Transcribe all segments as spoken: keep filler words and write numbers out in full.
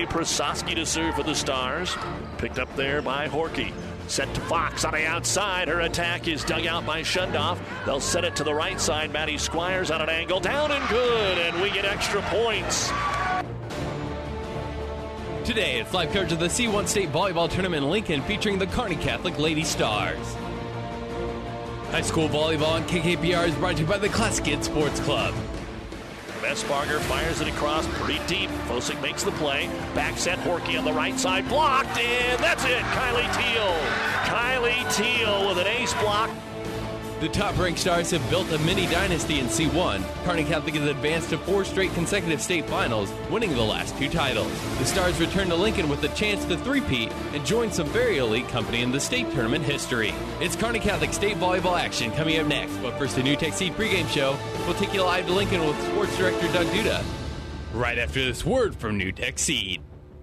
Ray Prososki to serve for the Stars. Picked up there by Horky. Set to Fox on the outside. Her attack is dug out by Shundoff. They'll set it to the right side. Maddie Squires on an angle. Down and good. And we get extra points. Today, it's live coverage of the C one State Volleyball Tournament in Lincoln featuring the Kearney Catholic Lady Stars. High school volleyball on K K P R is brought to you by the Classic Kids Sports Club. Messbarger fires it across pretty deep. Fosick makes the play. Back set, Horky on the right side. Blocked, and that's it. Kylie Teal. Kylie Teal with an ace block. The top-ranked Stars have built a mini dynasty in C one. Kearney Catholic has advanced to four straight consecutive state finals, winning the last two titles. The Stars return to Lincoln with a chance to three-peat and join some very elite company in the state tournament history. It's Kearney Catholic State Volleyball action coming up next, but first the New Tech Seed pregame show. We'll take you live to Lincoln with Sports Director Doug Duda right after this word from New Tech Seed.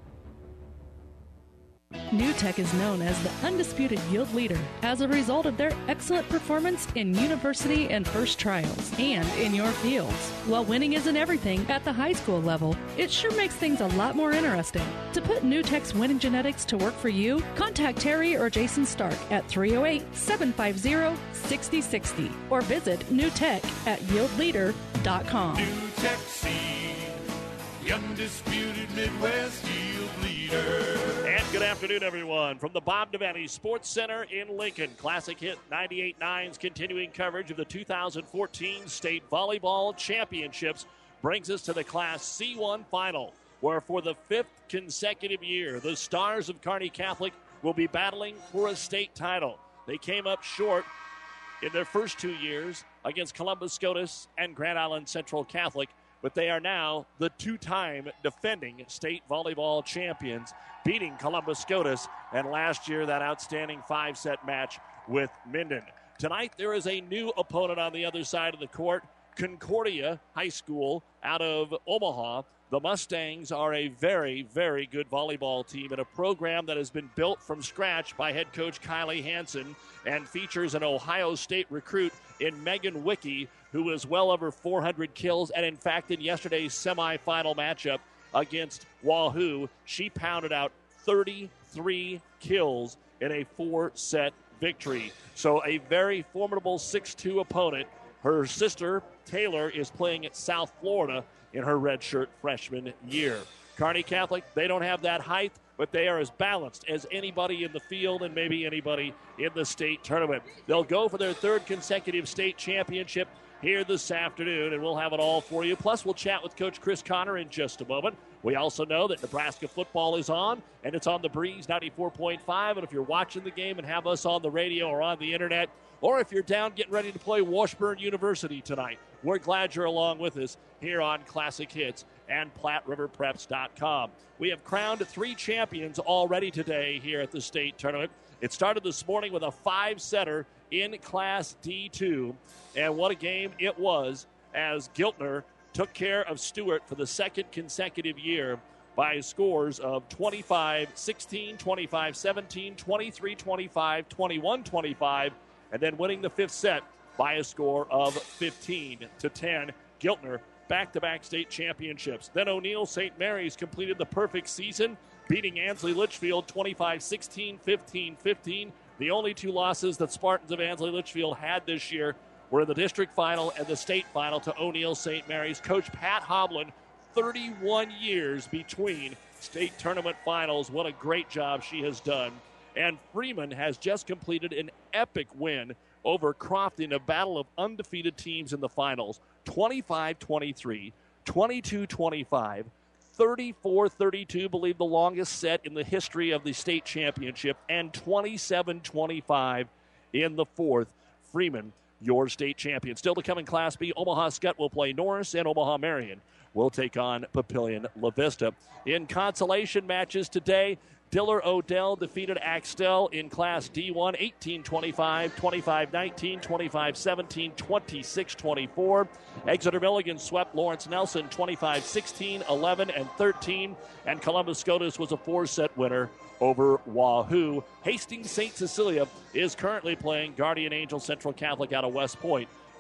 New Tech is known as the undisputed yield leader as a result of their excellent performance in university and first trials and in your fields. While winning isn't everything at the high school level, it sure makes things a lot more interesting. To put New Tech's winning genetics to work for you, contact Terry or Jason Stark at three oh eight, seven five zero, six oh six oh or visit New Tech at yield leader dot com. New Tech Seed, the undisputed Midwest yield leader. And good afternoon, everyone. From the Bob Devaney Sports Center in Lincoln, Classic Hit ninety-eight point nine's continuing coverage of the two thousand fourteen State Volleyball Championships brings us to the Class C one final, where for the fifth consecutive year, the Stars of Kearney Catholic will be battling for a state title. They came up short in their first two years against Columbus SCOTUS and Grand Island Central Catholic, but they are now the two-time defending state volleyball champions, beating Columbus SCOTUS, and last year that outstanding five-set match with Minden. Tonight there is a new opponent on the other side of the court, Concordia High School out of Omaha. The Mustangs are a very, very good volleyball team and a program that has been built from scratch by head coach Kylie Hansen and features an Ohio State recruit in Megan Wicke, who is well over four hundred kills. And in fact, in yesterday's semifinal matchup against Wahoo, she pounded out thirty-three kills in a four-set victory. So a very formidable six two opponent. Her sister, Taylor, is playing at South Florida in her redshirt freshman year. Kearney Catholic, they don't have that height, but they are as balanced as anybody in the field and maybe anybody in the state tournament. They'll go for their third consecutive state championship here this afternoon, and we'll have it all for you. Plus, we'll chat with Coach Chris Connor in just a moment. We also know that Nebraska football is on, and it's on the Breeze ninety-four point five. And if you're watching the game and have us on the radio or on the internet, or if you're down getting ready to play Washburn University tonight, we're glad you're along with us here on Classic Hits and Platte River Preps dot com. We have crowned three champions already today here at the state tournament. It started this morning with a five-setter in Class D two, and what a game it was as Giltner took care of Stewart for the second consecutive year by scores of twenty-five sixteen, twenty-five seventeen, twenty-three twenty-five, twenty-one twenty-five, and then winning the fifth set by a score of fifteen to ten. Giltner back-to-back state championships. Then O'Neill Saint Mary's completed the perfect season, beating Ansley Litchfield twenty-five sixteen, fifteen fifteen. The only two losses that Spartans of Ansley Litchfield had this year were in the district final and the state final to O'Neill Saint Mary's. Coach Pat Hoblin, thirty-one years between state tournament finals. What a great job she has done. And Freeman has just completed an epic win over Crofton, a battle of undefeated teams in the finals. twenty-five twenty-three, twenty-two twenty-five, thirty-four thirty-two, believe the longest set in the history of the state championship, and twenty-seven twenty-five in the fourth. Freeman, your state champion. Still to come in Class B, Omaha Skutt will play Norris, and Omaha Marion will take on Papillion La Vista. In consolation matches today, Diller Odell defeated Axtell in Class D one, eighteen twenty-five, twenty-five nineteen, twenty-five seventeen, twenty-six twenty-four. Exeter Milligan swept Lawrence Nelson twenty-five sixteen, eleven, and thirteen. And Columbus SCOTUS was a four-set winner over Wahoo. Hastings Saint Cecilia is currently playing Guardian Angel Central Catholic out of West Point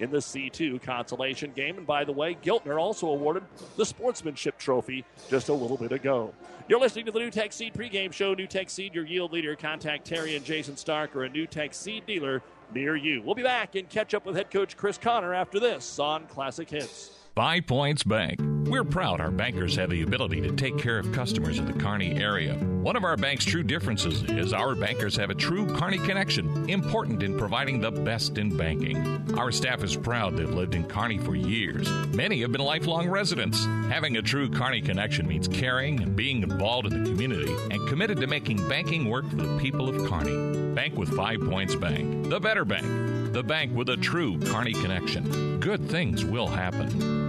in the C two consolation game. And by the way, Giltner also awarded the Sportsmanship Trophy just a little bit ago. You're listening to the NuTech Seed pregame show. NuTech Seed, your yield leader. Contact Terry and Jason Stark or a NuTech Seed dealer near you. We'll be back and catch up with head coach Chris Connor after this on Classic Hits. Five Points Bank. We're proud our bankers have the ability to take care of customers in the Kearney area. One of our bank's true differences is our bankers have a true Kearney connection, important in providing the best in banking. Our staff is proud they've lived in Kearney for years. Many have been lifelong residents. Having a true Kearney connection means caring and being involved in the community and committed to making banking work for the people of Kearney. Bank with Five Points Bank. The better bank. The bank with a true Kearney connection. Good things will happen.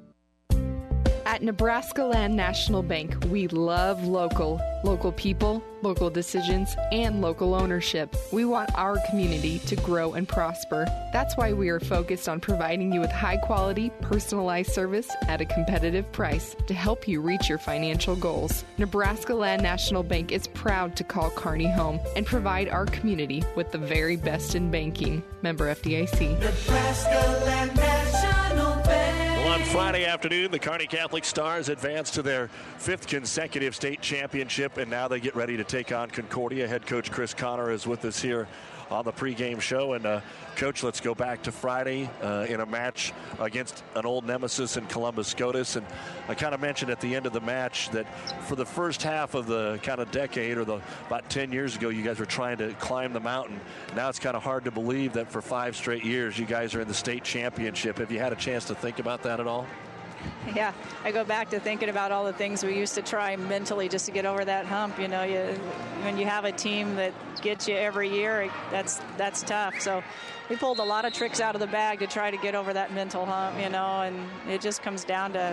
At Nebraska Land National Bank, we love local. Local people, local decisions, and local ownership. We want our community to grow and prosper. That's why we are focused on providing you with high-quality, personalized service at a competitive price to help you reach your financial goals. Nebraska Land National Bank is proud to call Kearney home and provide our community with the very best in banking. Member F D I C. Nebraska Land National Bank. Well, on Friday afternoon, the Kearney Catholic Stars advanced to their fifth consecutive state championship, and now they get ready to take on Concordia. Head coach Chris Connor is with us here on the pregame show. And, uh, Coach, let's go back to Friday uh, in a match against an old nemesis in Columbus SCOTUS. And I kind of mentioned at the end of the match that for the first half of the kind of decade or the about ten years ago, you guys were trying to climb the mountain. Now it's kind of hard to believe that for five straight years, you guys are in the state championship. Have you had a chance to think about that at all? Yeah, I go back to thinking about all the things we used to try mentally just to get over that hump. You know, you, when you have a team that gets you every year, that's that's tough. So we pulled a lot of tricks out of the bag to try to get over that mental hump, you know, and it just comes down to,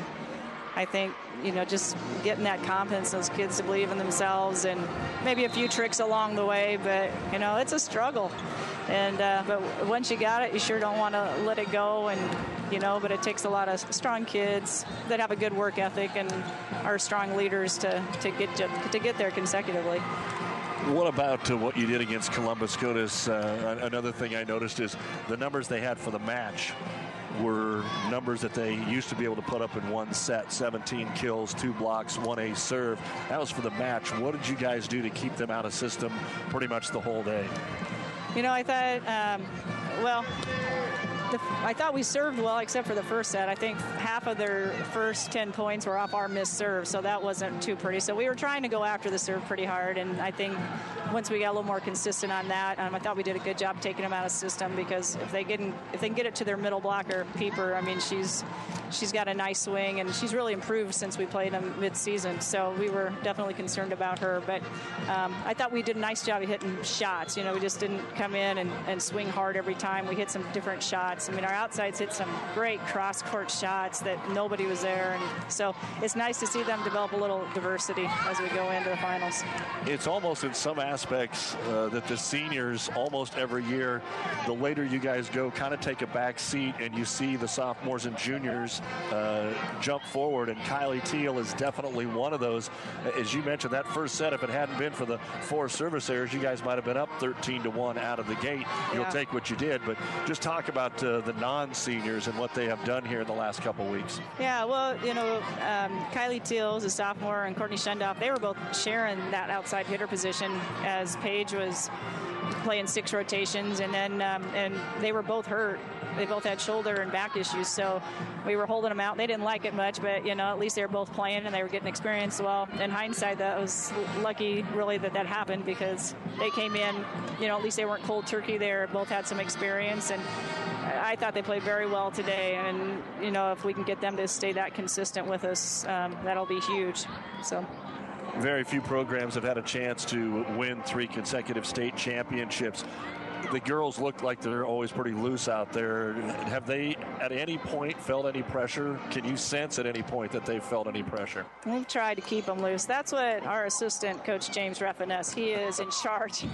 I think, you know, just getting that confidence, those kids to believe in themselves, and maybe a few tricks along the way. But, you know, it's a struggle. And uh, but once you got it, you sure don't want to let it go. And, you know, but it takes a lot of strong kids that have a good work ethic and are strong leaders to, to get to, to get there consecutively. What about uh, what you did against Columbus SCOTUS? Uh, another thing I noticed is the numbers they had for the match were numbers that they used to be able to put up in one set. seventeen kills, two blocks, one ace serve. That was for the match. What did you guys do to keep them out of system pretty much the whole day? You know, I thought, um, well, the, I thought we served well except for the first set. I think half of their first ten points were off our missed serve, so that wasn't too pretty. So we were trying to go after the serve pretty hard, and I think once we got a little more consistent on that, um, I thought we did a good job taking them out of system, because if they get in, if they can get it to their middle blocker, Pieper, I mean, she's she's got a nice swing, and she's really improved since we played them mid-season. So we were definitely concerned about her, but um, I thought we did a nice job of hitting shots. You know, we just didn't come in and, and swing hard every time. We hit some different shots. I mean, our outsides hit some great cross-court shots that nobody was there, and so it's nice to see them develop a little diversity as we go into the finals. It's almost in some aspects uh, that the seniors almost every year, the later you guys go, kind of take a back seat, and you see the sophomores and juniors uh, jump forward, and Kylie Teal is definitely one of those. As you mentioned, that first set, if it hadn't been for the four service errors, you guys might have been up thirteen to one out of the gate. You'll Yeah. take what you did, but just talk about uh, the non-seniors and what they have done here in the last couple weeks. Yeah, well, you know, um, Kylie Teal is a sophomore, and Courtney Schendoff, they were both sharing that outside hitter position as Paige was playing six rotations, and then um, and they were both hurt. They both had shoulder and back issues, so we were holding them out. They didn't like it much, but, you know, at least they were both playing and they were getting experience. Well, in hindsight, that was lucky, really, that that happened, because they came in, you know, at least they weren't cold turkey. They both had some experience, and I thought they played very well today. And, you know, if we can get them to stay that consistent with us, um, that'll be huge. So. Very few programs have had a chance to win three consecutive state championships. The girls look like they're always pretty loose out there. Have they at any point felt any pressure? Can you sense at any point that they've felt any pressure? We've tried to keep them loose. That's what our assistant, Coach James Reffiness, he is in charge.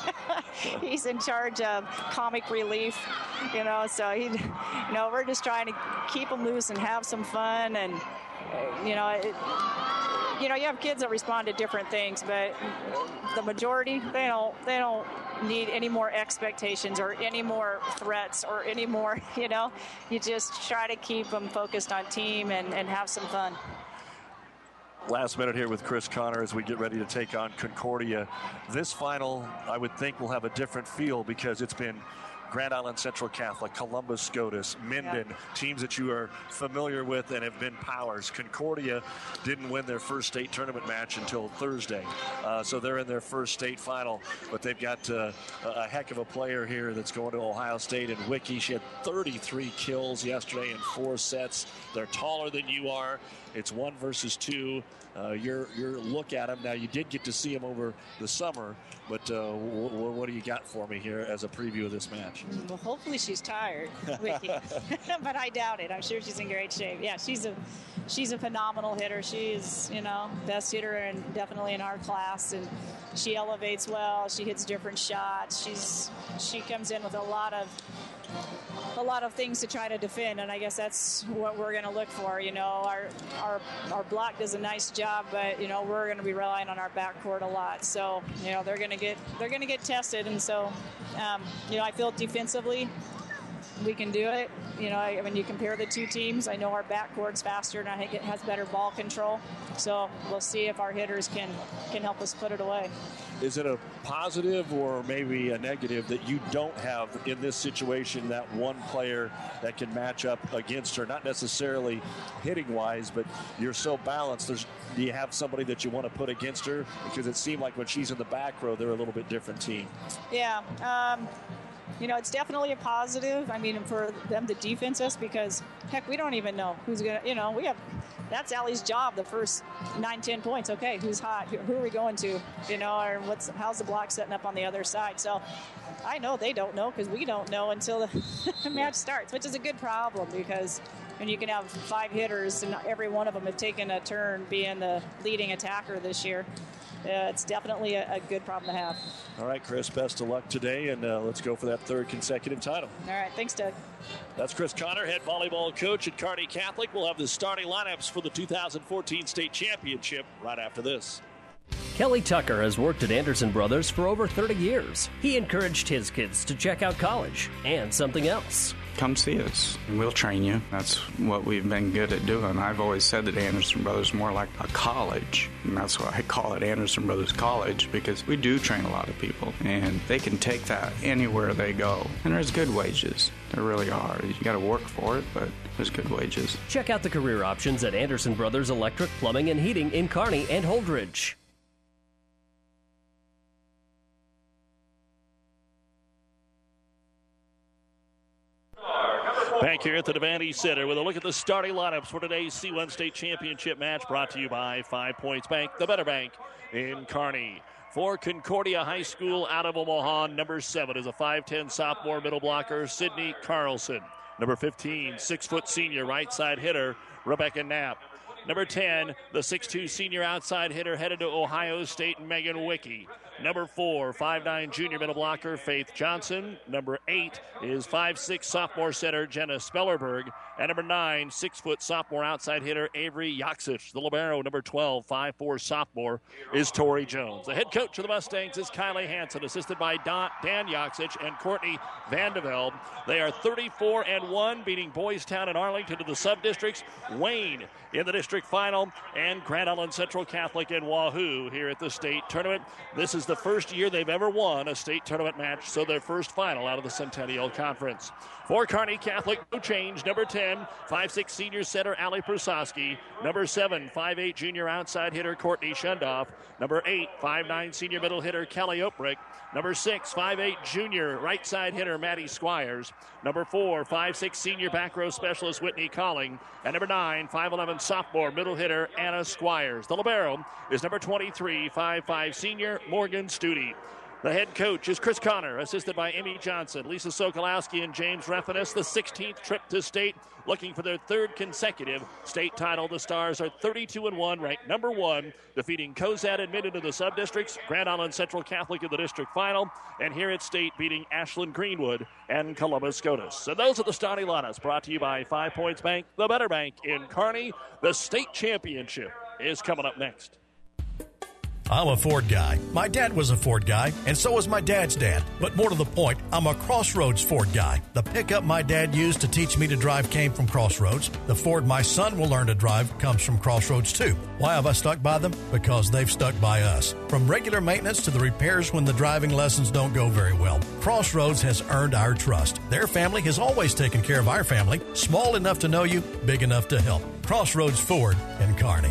He's in charge of comic relief, you know, so he, you know, we're just trying to keep them loose and have some fun. And, you know, it, you know, you have kids that respond to different things, but the majority, they don't, they don't need any more expectations or any more threats or any more, you know, you just try to keep them focused on team and, and have some fun. Last minute here with Chris Connor as we get ready to take on Concordia. This final, I would think, will have a different feel because it's been Grand Island Central Catholic, Columbus Scotus, Minden, yeah. teams that you are familiar with and have been powers. Concordia didn't win their first state tournament match until Thursday, uh, so they're in their first state final, but they've got uh, a heck of a player here that's going to Ohio State in Wiki. She had thirty-three kills yesterday in four sets. They're taller than you are. It's one versus two. Uh, your your look at them. Now, you did get to see them over the summer, but uh, w- w- what do you got for me here as a preview of this match? Well, hopefully she's tired, Wiki. But I doubt it. I'm sure she's in great shape. Yeah, she's a she's a phenomenal hitter. She's, you know, best hitter and definitely in our class, and she elevates well. She hits different shots. She's she comes in with a lot of a lot of things to try to defend, and I guess that's what we're going to look for. You know, our our our block does a nice job, but you know we're going to be relying on our backcourt a lot. So you know they're going to get they're going to get tested, and so um, you know I feel defensively we can do it. You know, I, when you compare the two teams, I know our backcourt's faster, and I think it has better ball control. So we'll see if our hitters can can help us put it away. Is it a positive or maybe a negative that you don't have in this situation that one player that can match up against her, not necessarily hitting-wise, but you're so balanced? There's, do you have somebody that you want to put against her? Because it seemed like when she's in the back row, they're a little bit different team. Yeah. Um, you know, it's definitely a positive. I mean, for them to defense us because, heck, we don't even know who's going to, you know, we have – that's Allie's job, the first nine, ten points. Okay, who's hot? Who are we going to? You know, or what's how's the block setting up on the other side? So I know they don't know because we don't know until the match starts, which is a good problem because when you can have five hitters and every one of them have taken a turn being the leading attacker this year, uh, it's definitely a, a good problem to have. All right, Chris, best of luck today, and uh, let's go for that third consecutive title. All right, thanks, Doug. That's Chris Connor, head volleyball coach at Kearney Catholic. We'll have the starting lineups for the two thousand fourteen state championship right after this. Kelly Tucker has worked at Anderson Brothers for over thirty years. He encouraged his kids to check out college and something else. Come see us, and we'll train you. That's what we've been good at doing. I've always said that Anderson Brothers is more like a college, and that's why I call it Anderson Brothers College, because we do train a lot of people, and they can take that anywhere they go. And there's good wages. There really are. You got to work for it, but there's good wages. Check out the career options at Anderson Brothers Electric, Plumbing, and Heating in Kearney and Holdridge. Back here at the Devaney Center with a look at the starting lineups for today's C one State Championship match, brought to you by Five Points Bank, the better bank in Kearney. For Concordia High School out of Omaha, number seven is a five ten sophomore middle blocker, Sydney Carlson. Number fifteen, six-foot senior right side hitter, Rebecca Knapp. Number ten, the six two senior outside hitter headed to Ohio State, Megan Wicke. Number four, five nine junior middle blocker, Faith Johnson. Number eight is five six sophomore center, Jenna Spellerberg. And number nine, six-foot sophomore outside hitter, Avery Yaksich. The libero, number twelve, five four sophomore, is Tori Jones. The head coach of the Mustangs is Kylie Hansen, assisted by Don, Dan Yaksich and Courtney Vandevelde. They are thirty-four and one, beating Boys Town and Arlington to the sub-districts. Wayne in the district final, and Grand Island Central Catholic and Wahoo here at the state tournament. This is the first year they've ever won a state tournament match, so their first final out of the Centennial Conference. For Kearney Catholic, no change. Number ten, five six senior center, Allie Persowski. Number seven, five eight junior outside hitter, Courtney Shundoff. Number eight, five nine senior middle hitter, Kelly Oprick. Number six, five eight junior right side hitter, Maddie Squires. Number four, five six senior back row specialist, Whitney Colling. And number nine, five eleven sophomore middle hitter, Anna Squires. The libero is number twenty-three, five five senior, Morgan Studi. The head coach is Chris Connor, assisted by Amy Johnson, Lisa Sokolowski, and James Reffinus. The sixteenth trip to state, looking for their third consecutive state title. The Stars are thirty-two and one, ranked number one, defeating Cozad and Minden in the sub-districts, Grand Island Central Catholic in the district final, and here at state beating Ashland Greenwood and Columbus Scotus. So those are the starting lineups, brought to you by Five Points Bank, the better bank in Kearney, the state championship is coming up next. I'm a Ford guy. My dad was a Ford guy, and so was my dad's dad. But more to the point, I'm a Crossroads Ford guy. The pickup my dad used to teach me to drive came from Crossroads. The Ford my son will learn to drive comes from Crossroads too. Why have I stuck by them? Because they've stuck by us. From regular maintenance to the repairs when the driving lessons don't go very well, Crossroads has earned our trust. Their family has always taken care of our family, small enough to know you, big enough to help. Crossroads Ford in Kearney.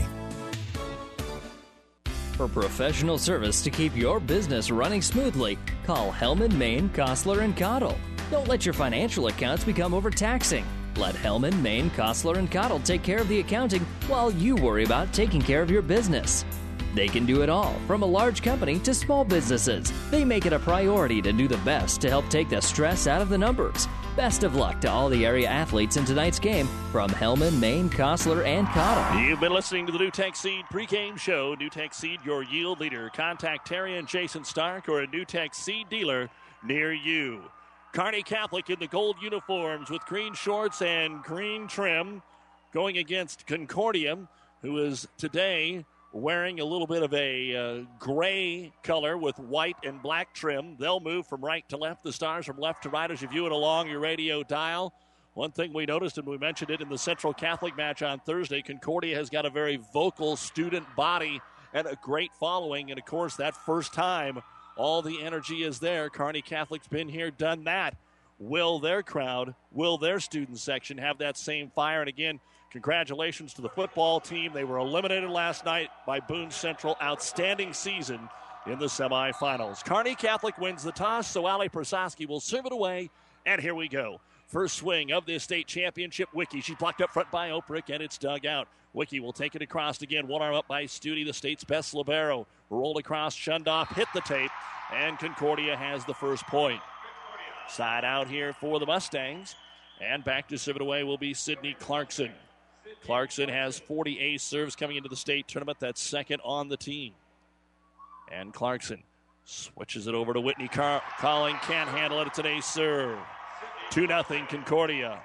For professional service to keep your business running smoothly, call Hellman, Maine, Kostler, and Cottle. Don't let your financial accounts become overtaxing. Let Hellman, Maine, Kostler, and Cottle take care of the accounting while you worry about taking care of your business. They can do it all, from a large company to small businesses. They make it a priority to do the best to help take the stress out of the numbers. Best of luck to all the area athletes in tonight's game from Hellman, Maine, Kostler, and Cottle. You've been listening to the NewTek Seed pregame show. NewTek Seed, your yield leader. Contact Terry and Jason Stark or a NewTek Seed dealer near you. Kearney Catholic in the gold uniforms with green shorts and green trim going against Concordia, who is today wearing a little bit of a uh, gray color with white and black trim. They'll move from right to left. The Stars from left to right as you view it along your radio dial. One thing we noticed, and we mentioned it in the Central Catholic match on Thursday, Concordia has got a very vocal student body and a great following. And, of course, that first time, all the energy is there. Kearney Catholic's been here, done that. Will their crowd, will their student section have that same fire? And, again, congratulations to the football team. They were eliminated last night by Boone Central. Outstanding season in the semifinals. Kearney Catholic wins the toss, so Ali Prasowski will serve it away. And here we go. First swing of this state championship. Wiki, she's blocked up front by Oprick, and it's dug out. Wiki will take it across again. One arm up by Studi, the state's best libero. Rolled across, shunned off, hit the tape, and Concordia has the first point. Side out here for the Mustangs. And back to serve it away will be Sydney Clarkson. Clarkson has forty ace serves coming into the state tournament. That's second on the team. And Clarkson switches it over to Whitney Car- Calling. Can't handle it. It's an ace serve. two nothing Concordia.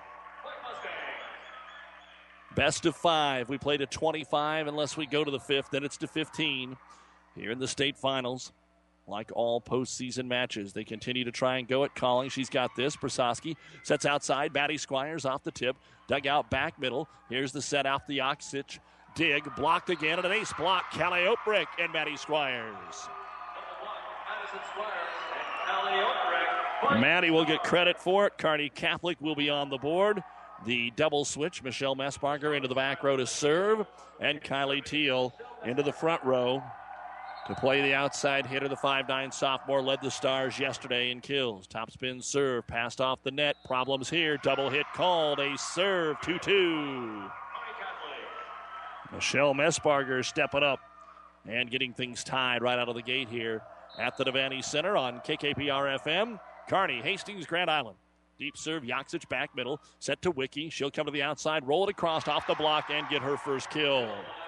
Best of five. We play to twenty-five unless we go to the fifth. Then it's to fifteen here in the state finals. Like all postseason matches, they continue to try and go at Calling. She's got this. Prasowski sets outside. Maddie Squires off the tip. Dug out back middle. Here's the set off the Oxich. Dig. Blocked again. And an ace block. Callie Oprick and Maddie Squires. Maddie will get credit for it. Kearney Catholic will be on the board. The double switch. Michelle Messbarger into the back row to serve. And Kylie Teal into the front row to play the outside hitter. The five nine sophomore led the Stars yesterday in kills. Top spin serve, passed off the net. Problems here. Double hit called. A serve, two two. Michelle Messbarger stepping up and getting things tied right out of the gate here at the Devaney Center on K K P R F M. Kearney, Hastings, Grand Island. Deep serve, Yoxich back middle. Set to Wiki. She'll come to the outside, roll it across off the block, and get her first kill.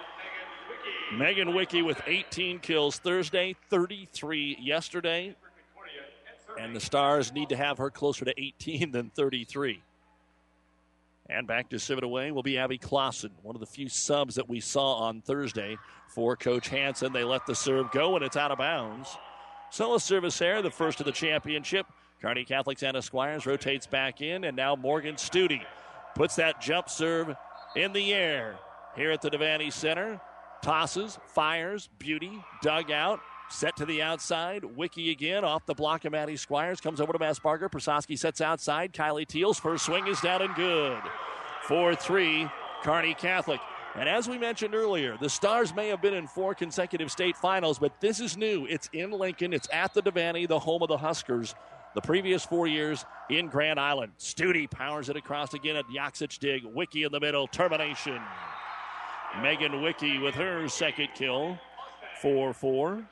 Megan Wiki with eighteen kills Thursday, thirty-three yesterday. And the Stars need to have her closer to eighteen than thirty-three. And back to serve it away will be Abby Clausen, one of the few subs that we saw on Thursday for Coach Hansen. They let the serve go, and it's out of bounds. So a service error, the first of the championship. Kearney Catholic's Anna Squires rotates back in, and now Morgan Studi puts that jump serve in the air here at the Devaney Center. Tosses, fires, beauty, dug out, set to the outside. Wiki again off the block of Maddie Squires. Comes over to Messbarger. Prasowski sets outside. Kylie Teal's first swing is down and good. four three, Kearney Catholic. And as we mentioned earlier, the Stars may have been in four consecutive state finals, but this is new. It's in Lincoln. It's at the Devaney, the home of the Huskers. The previous four years in Grand Island. Studi powers it across again at Yoxich dig. Wiki in the middle. Termination. Megan Wiki with her second kill, four four.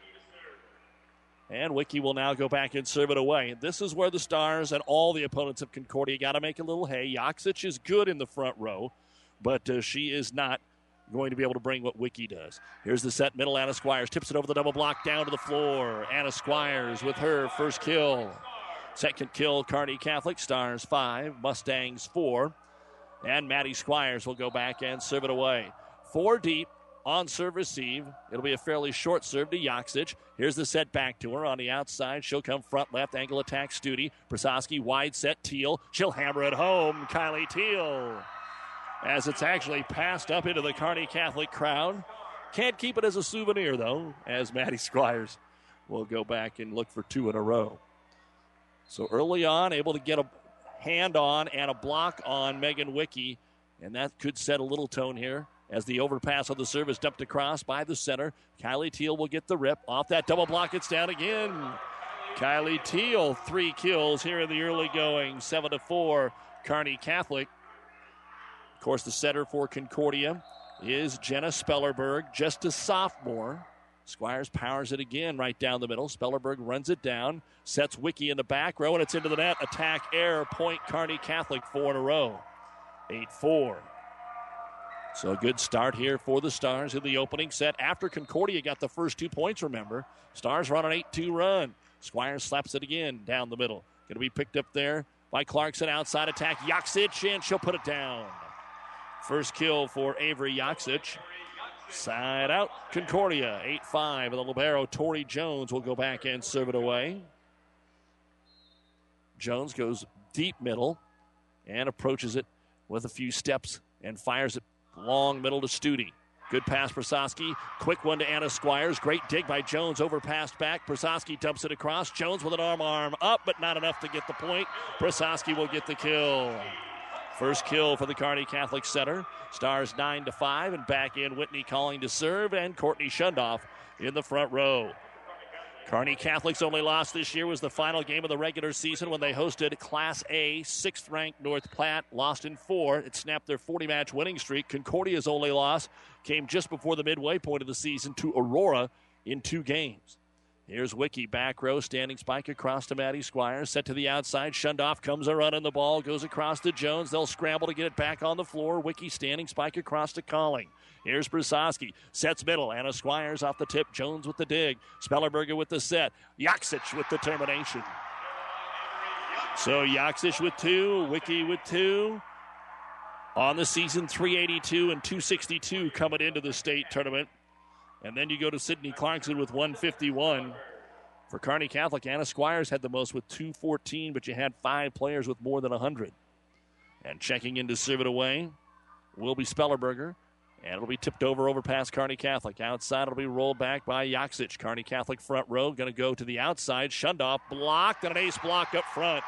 And Wiki will now go back and serve it away. This is where the Stars and all the opponents of Concordia got to make a little hay. Yoxich is good in the front row, but uh, she is not going to be able to bring what Wiki does. Here's the set middle. Anna Squires tips it over the double block down to the floor. Anna Squires with her first kill. Second kill, Kearney Catholic. Stars five, Mustangs four. And Maddie Squires will go back and serve it away. Four deep, on serve receive. It'll be a fairly short serve to Yaksic. Here's the set back to her on the outside. She'll come front left, angle attack Studi. Prososki wide set, Teal. She'll hammer it home, Kylie Teal. As it's actually passed up into the Kearney Catholic crowd. Can't keep it as a souvenir, though, as Maddie Squires will go back and look for two in a row. So early on, able to get a hand on and a block on Megan Wicke, and that could set a little tone here as the overpass on the serve is dumped across by the center. Kylie Teal will get the rip. Off that double block, it's down again. Kylie Teal, three kills here in the early going, seven to four, Kearney Catholic. Of course, the setter for Concordia is Jenna Spellerberg, just a sophomore. Squires powers it again right down the middle. Spellerberg runs it down, sets Wicke in the back row, and it's into the net. Attack, error, point, Kearney Catholic, four in a row. eight four. So a good start here for the Stars in the opening set. After Concordia got the first two points, remember. Stars run an eight two run. Squires slaps it again down the middle. Going to be picked up there by Clarkson. Outside attack, Yaksic, and she'll put it down. First kill for Avery Yaksic. Side out, Concordia, eight five. And the libero, Tori Jones, will go back and serve it away. Jones goes deep middle and approaches it with a few steps and fires it long middle to Studi. Good pass, Prososki. Quick one to Anna Squires. Great dig by Jones. Overpassed back. Prososki dumps it across. Jones with an arm, arm up, but not enough to get the point. Prososki will get the kill. First kill for the Kearney Catholic setter. Stars nine to five, and back in Whitney calling to serve, and Courtney Shundoff in the front row. Kearney Catholic's only loss this year was the final game of the regular season when they hosted Class A, sixth-ranked North Platte, lost in four. It snapped their forty-match winning streak. Concordia's only loss came just before the midway point of the season to Aurora in two games. Here's Wicke, back row, standing spike across to Maddie Squires. Set to the outside. Shundoff comes a run on the ball, goes across to Jones. They'll scramble to get it back on the floor. Wicke standing spike across to Colling. Here's Prososki. Sets middle. Anna Squires off the tip. Jones with the dig. Spellerberger with the set. Yaksic with the termination. So Yaksic with two. Wicke with two. On the season, three eighty-two and two sixty-two coming into the state tournament. And then you go to Sydney Clarkson with one fifty-one. For Kearney Catholic, Anna Squires had the most with two fourteen, but you had five players with more than one hundred. And checking in to serve it away will be Spellerberger. And it'll be tipped over, over past Kearney Catholic. Outside, it'll be rolled back by Yaksic. Kearney Catholic front row, going to go to the outside. Shundoff blocked, and an ace block up front.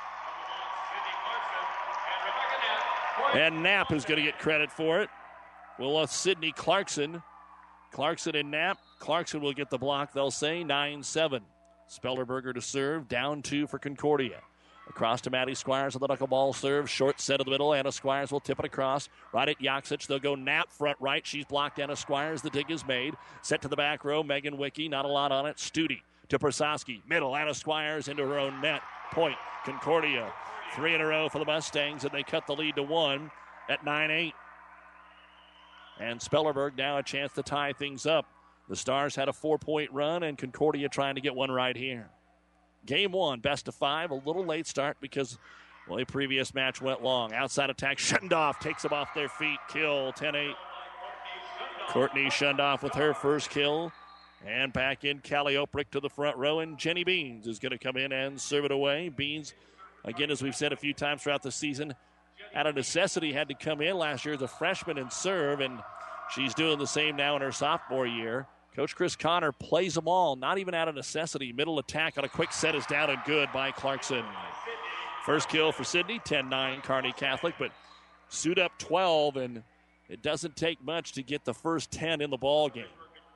And Knapp is going to get credit for it. Well, uh, Sydney Clarkson. Clarkson and Knapp. Clarkson will get the block, they'll say, nine seven. Spellerberger to serve, down two for Concordia. Across to Maddie Squires on the knuckleball serve. Short set of the middle. Anna Squires will tip it across. Right at Yaksic. They'll go Knapp front right. She's blocked Anna Squires. The dig is made. Set to the back row. Megan Wicke. Not a lot on it. Studi to Prososki. Middle. Anna Squires into her own net. Point. Concordia. Three in a row for the Mustangs, and they cut the lead to one at nine eight. And Spellerberg now a chance to tie things up. The Stars had a four-point run, and Concordia trying to get one right here. Game one, best of five. A little late start because, well, the previous match went long. Outside attack, Shundoff takes them off their feet. Kill, ten eight. Courtney Shundoff with her first kill. And back in, Callie Oprick to the front row, and Jenny Beans is going to come in and serve it away. Beans, again, as we've said a few times throughout the season, out of necessity had to come in last year as a freshman and serve, and she's doing the same now in her sophomore year. Coach Chris Connor plays them all, not even out of necessity. Middle attack on a quick set is down and good by Clarkson. First kill for Sydney, ten nine Kearney Catholic, but suit up twelve, and it doesn't take much to get the first ten in the ball game.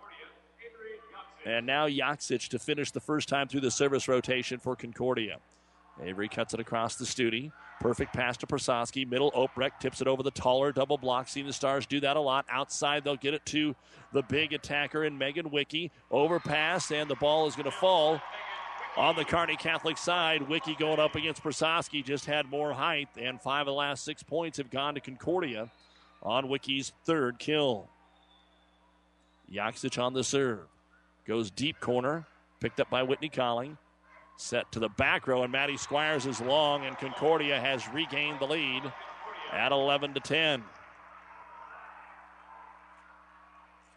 And now Yaksic to finish the first time through the service rotation for Concordia. Avery cuts it across the Studi. Perfect pass to Prososki. Middle, Oprecht tips it over the taller double block. Seen the Stars do that a lot. Outside, they'll get it to the big attacker in Megan Wicke. Overpass, and the ball is going to fall on the Kearney Catholic side. Wicke going up against Prososki just had more height, and five of the last six points have gone to Concordia on Wicke's third kill. Yaksic on the serve. Goes deep corner. Picked up by Whitney Colling. Set to the back row, and Maddie Squires is long, and Concordia has regained the lead at eleven to ten.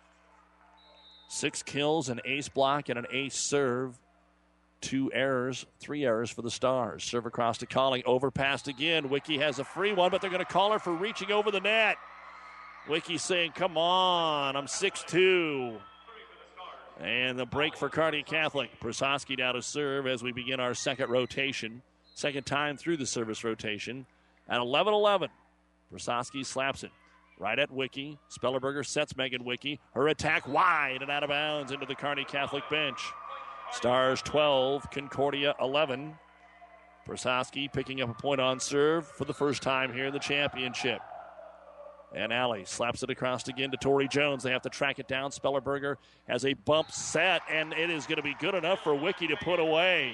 Six kills, an ace block, and an ace serve. Two errors, three errors for the Stars. Serve across to Calling, overpassed again. Wiki has a free one, but they're going to call her for reaching over the net. Wiki saying, come on, I'm six two. And the break for Kearney Catholic. Prososki down to serve as we begin our second rotation. Second time through the service rotation. At eleven eleven, Prososki slaps it. Right at Wiki. Spellerberger sets Megan Wiki. Her attack wide and out of bounds into the Kearney Catholic bench. Stars twelve, Concordia eleven. Prososki picking up a point on serve for the first time here in the championship. And Alley slaps it across again to Tori Jones. They have to track it down. Spellerberger has a bump set, and it is going to be good enough for Wiki to put away.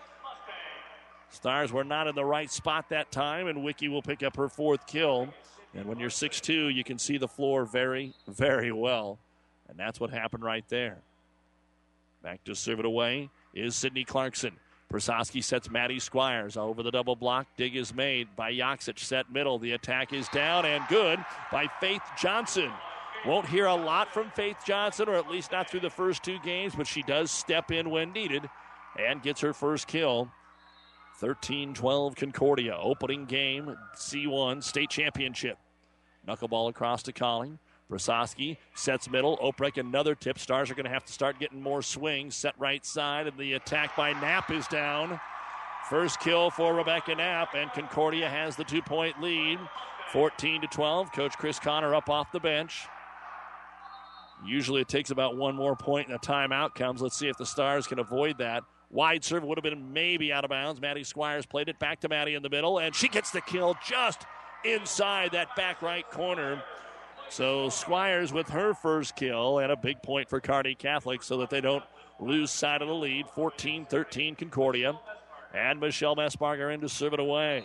Stars were not in the right spot that time, and Wiki will pick up her fourth kill. And when you're six two, you can see the floor very, very well. And that's what happened right there. Back to serve it away is Sydney Clarkson. Prososki sets Maddie Squires over the double block. Dig is made by Yaksic. Set middle. The attack is down and good by Faith Johnson. Won't hear a lot from Faith Johnson, or at least not through the first two games, but she does step in when needed and gets her first kill. thirteen twelve Concordia. Opening game, C one state championship. Knuckleball across to Colling. Prososki sets middle. Oprecht another tip. Stars are going to have to start getting more swings. Set right side, and the attack by Knapp is down. First kill for Rebecca Knapp, and Concordia has the two-point lead. fourteen to twelve. Coach Chris Connor up off the bench. Usually it takes about one more point and a timeout comes. Let's see if the Stars can avoid that. Wide serve would have been maybe out of bounds. Maddie Squires played it back to Maddie in the middle, and she gets the kill just inside that back right corner. So Squires with her first kill and a big point for Kearney Catholic so that they don't lose sight of the lead. fourteen thirteen Concordia. And Michelle Messbarger in to serve it away.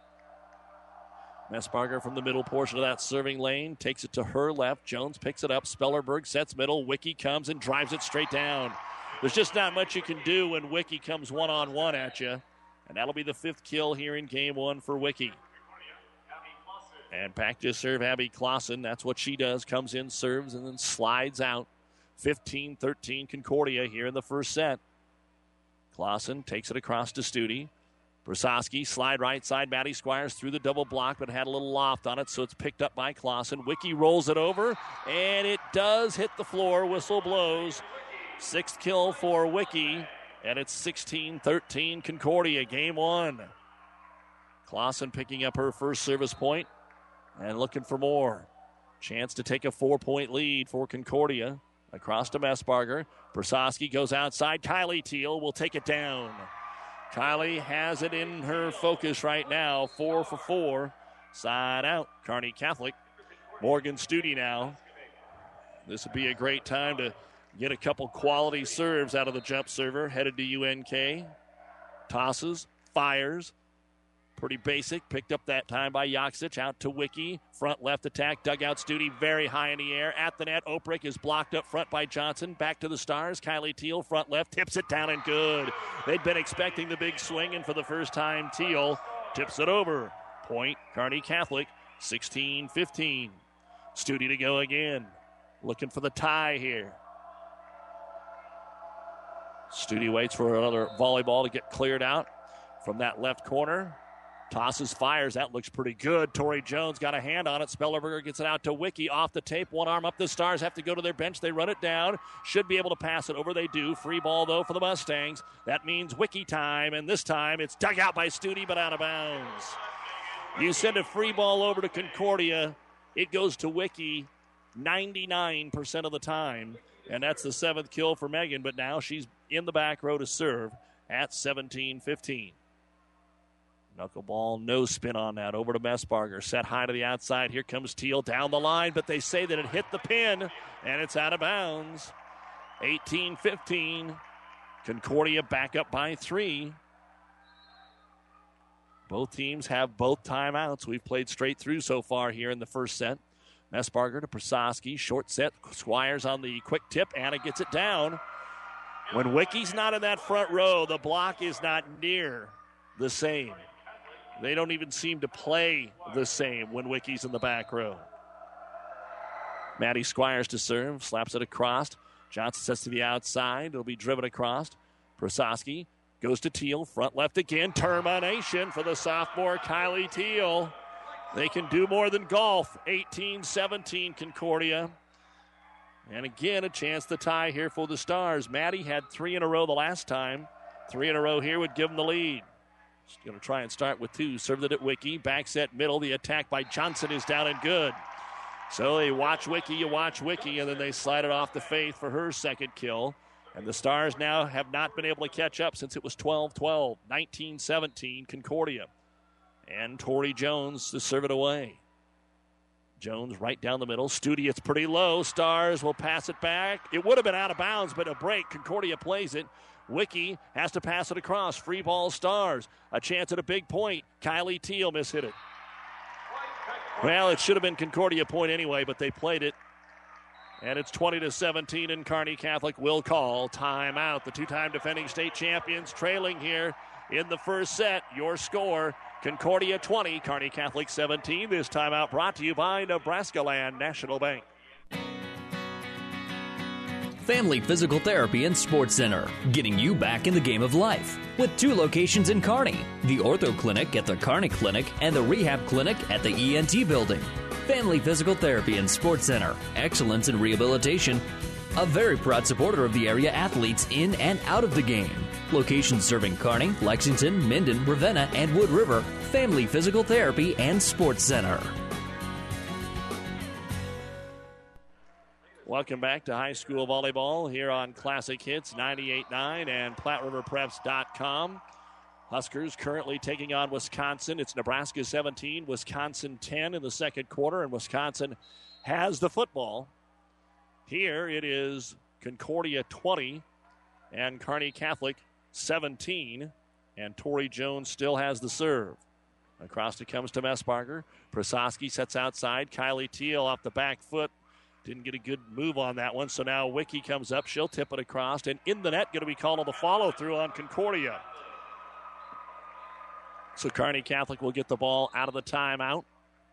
Messbarger from the middle portion of that serving lane takes it to her left. Jones picks it up. Spellerberg sets middle. Wiki comes and drives it straight down. There's just not much you can do when Wiki comes one-on-one at you. And that'll be the fifth kill here in game one for Wiki. And back to serve Abby Clausen. That's what she does. Comes in, serves, and then slides out. fifteen thirteen Concordia here in the first set. Clausen takes it across to Studi. Prososki, slide right side. Maddie Squires through the double block, but had a little loft on it, so it's picked up by Clausen. Wiki rolls it over, and it does hit the floor. Whistle blows. Sixth kill for Wiki, and it's sixteen thirteen Concordia, game one. Clausen picking up her first service point. And looking for more. Chance to take a four-point lead for Concordia. Across to Messbarger. Prososki goes outside. Kylie Teal will take it down. Kylie has it in her focus right now. Four for four. Side out. Kearney Catholic. Morgan Studi now. This would be a great time to get a couple quality serves out of the jump server. Headed to U N K. Tosses. Fires. Pretty basic. Picked up that time by Yaksic. Out to Wiki. Front left attack. Dugout Studi very high in the air. At the net. Oprecht is blocked up front by Johnson. Back to the Stars. Kylie Teal. Front left. Tips it down and good. They'd been expecting the big swing, and for the first time, Teal tips it over. Point. Kearney Catholic. sixteen fifteen. Studi to go again. Looking for the tie here. Studi waits for another volleyball to get cleared out from that left corner. Tosses, fires. That looks pretty good. Tori Jones got a hand on it. Spellerberger gets it out to Wiki. Off the tape. One arm up. The Stars have to go to their bench. They run it down. Should be able to pass it over. They do. Free ball, though, for the Mustangs. That means Wiki time. And this time it's dug out by Studi, but out of bounds. You send a free ball over to Concordia. It goes to Wiki ninety-nine percent of the time. And that's the seventh kill for Megan. But now she's in the back row to serve at seventeen fifteen. Knuckleball, no spin on that. Over to Messbarger. Set high to the outside. Here comes Teal down the line, but they say that it hit the pin, and it's out of bounds. eighteen fifteen. Concordia back up by three. Both teams have both timeouts. We've played straight through so far here in the first set. Messbarger to Prososki. Short set. Squires on the quick tip. Anna gets it down. When Wiki's not in that front row, the block is not near the same. They don't even seem to play the same when Wiki's in the back row. Maddie Squires to serve. Slaps it across. Johnson sets to the outside. It'll be driven across. Prososki goes to Teal. Front left again. Termination for the sophomore Kylie Teal. They can do more than golf. eighteen seventeen Concordia. And again, a chance to tie here for the Stars. Maddie had three in a row the last time. Three in a row here would give them the lead. She's going to try and start with two. Served it at Wiki. Back set middle. The attack by Johnson is down and good. So they watch Wiki, you watch Wiki, and then they slide it off to Faith for her second kill. And the Stars now have not been able to catch up since it was twelve twelve. nineteen seventeen Concordia. And Tori Jones to serve it away. Jones right down the middle. Studi, it's pretty low. Stars will pass it back. It would have been out of bounds, but a break. Concordia plays it. Wiki has to pass it across. Free ball Stars. A chance at a big point. Kylie Teal mishit it. Well, it should have been Concordia point anyway, but they played it. And it's twenty to seventeen, and Kearney Catholic will call timeout. The two-time defending state champions trailing here in the first set. Your score, Concordia twenty, Kearney Catholic seventeen. This timeout brought to you by Nebraska Land National Bank. Family Physical Therapy and Sports Center, getting you back in the game of life. With two locations in Kearney, the Ortho Clinic at the Kearney Clinic and the Rehab Clinic at the E N T Building. Family Physical Therapy and Sports Center, excellence in rehabilitation. A very proud supporter of the area athletes in and out of the game. Locations serving Kearney, Lexington, Minden, Ravenna, and Wood River. Family Physical Therapy and Sports Center. Welcome back to high school volleyball here on Classic Hits ninety-eight point nine and Platte River Preps dot com. Huskers currently taking on Wisconsin. It's Nebraska seventeen, Wisconsin ten in the second quarter, and Wisconsin has the football. Here it is Concordia twenty and Kearney Catholic seventeen, and Tori Jones still has the serve. Across it comes to Messbarger. Prososki sets outside. Kylie Teal off the back foot. Didn't get a good move on that one, so now Wiki comes up. She'll tip it across, and in the net going to be called on the follow-through on Concordia. So Kearney Catholic will get the ball out of the timeout.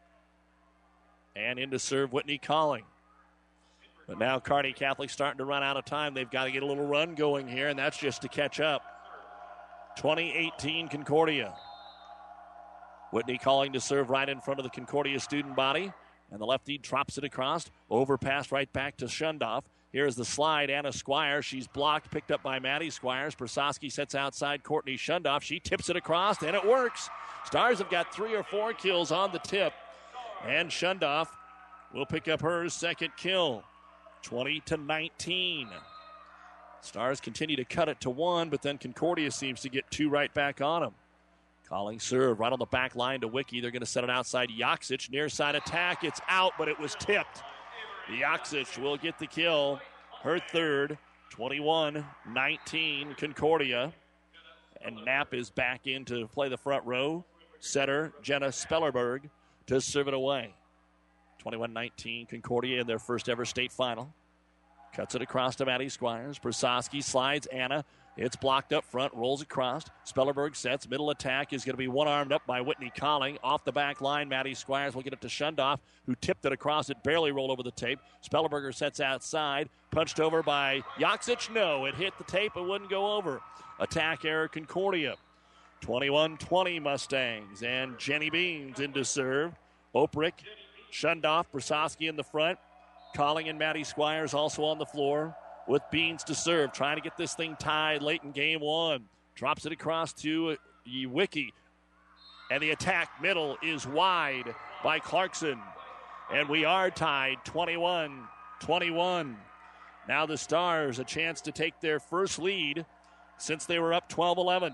And in to serve Whitney Calling. But now Kearney Catholic starting to run out of time. They've got to get a little run going here, and that's just to catch up. twenty eighteen Concordia. Whitney Calling to serve right in front of the Concordia student body. And the lefty drops it across. Overpass right back to Shundoff. Here's the slide. Anna Squires. She's blocked. Picked up by Maddie Squires. Prososki sets outside Courtney Shundoff. She tips it across, and it works. Stars have got three or four kills on the tip. And Shundoff will pick up her second kill. twenty to nineteen. Stars continue to cut it to one, but then Concordia seems to get two right back on them. Calling serve right on the back line to Wiki. They're going to set it outside Yaksic. Near side attack. It's out, but it was tipped. Yaksic will get the kill. Her third. twenty-one nineteen Concordia. And Knapp is back in to play the front row. Setter Jenna Spellerberg to serve it away. twenty-one nineteen Concordia in their first ever state final. Cuts it across to Maddie Squires. Prososki slides Anna. It's blocked up front, rolls across. Spellerberg sets. Middle attack is going to be one-armed up by Whitney Calling. Off the back line, Maddie Squires will get it to Shundoff, who tipped it across. It barely rolled over the tape. Spellerberger sets outside. Punched over by Yaksic. No, it hit the tape. It wouldn't go over. Attack error, Concordia. twenty-one twenty Mustangs. And Jenny Beans in to serve. Oprich, Shundoff, Prososki in the front. Calling and Maddie Squires also on the floor. With Beans to serve, trying to get this thing tied late in game one. Drops it across to Wiki. And the attack middle is wide by Clarkson. And we are tied twenty-one twenty-one. Now the Stars a chance to take their first lead since they were up twelve eleven.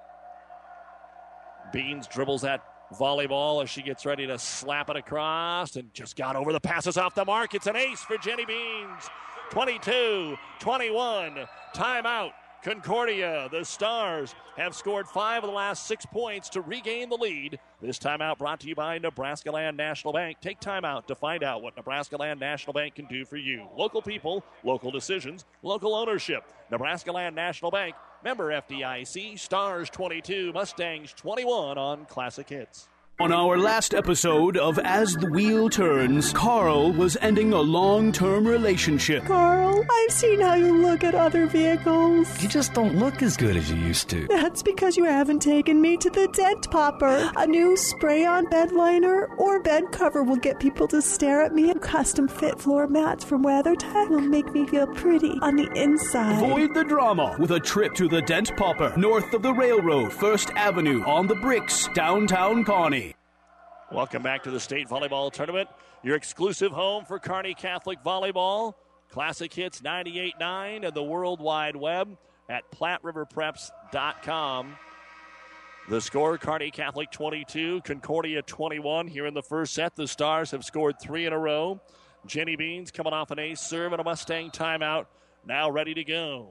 Beans dribbles that volleyball as she gets ready to slap it across and just got over the passes off the mark. It's an ace for Jenny Beans. twenty-two twenty-one. Timeout. Concordia. The Stars have scored five of the last six points to regain the lead. This timeout brought to you by Nebraska Land National Bank. Take timeout to find out what Nebraska Land National Bank can do for you. Local people, local decisions, local ownership. Nebraska Land National Bank. Member F D I C. Stars twenty-two, Mustangs twenty-one on Classic Hits. On our last episode of As the Wheel Turns, Carl was ending a long-term relationship. Carl, I've seen how you look at other vehicles. You just don't look as good as you used to. That's because you haven't taken me to the Dent Popper. A new spray-on bed liner or bed cover will get people to stare at me, and custom-fit floor mats from WeatherTech will make me feel pretty on the inside. Avoid the drama with a trip to the Dent Popper, north of the railroad, First Avenue, on the Bricks, downtown Kearney. Welcome back to the state volleyball tournament. Your exclusive home for Kearney Catholic Volleyball. Classic Hits ninety-eight point nine and the World Wide Web at platte river preps dot com. The score, Kearney Catholic twenty-two, Concordia twenty-one. Here in the first set, the Stars have scored three in a row. Jenny Beans coming off an ace serve and a Mustang timeout. Now ready to go.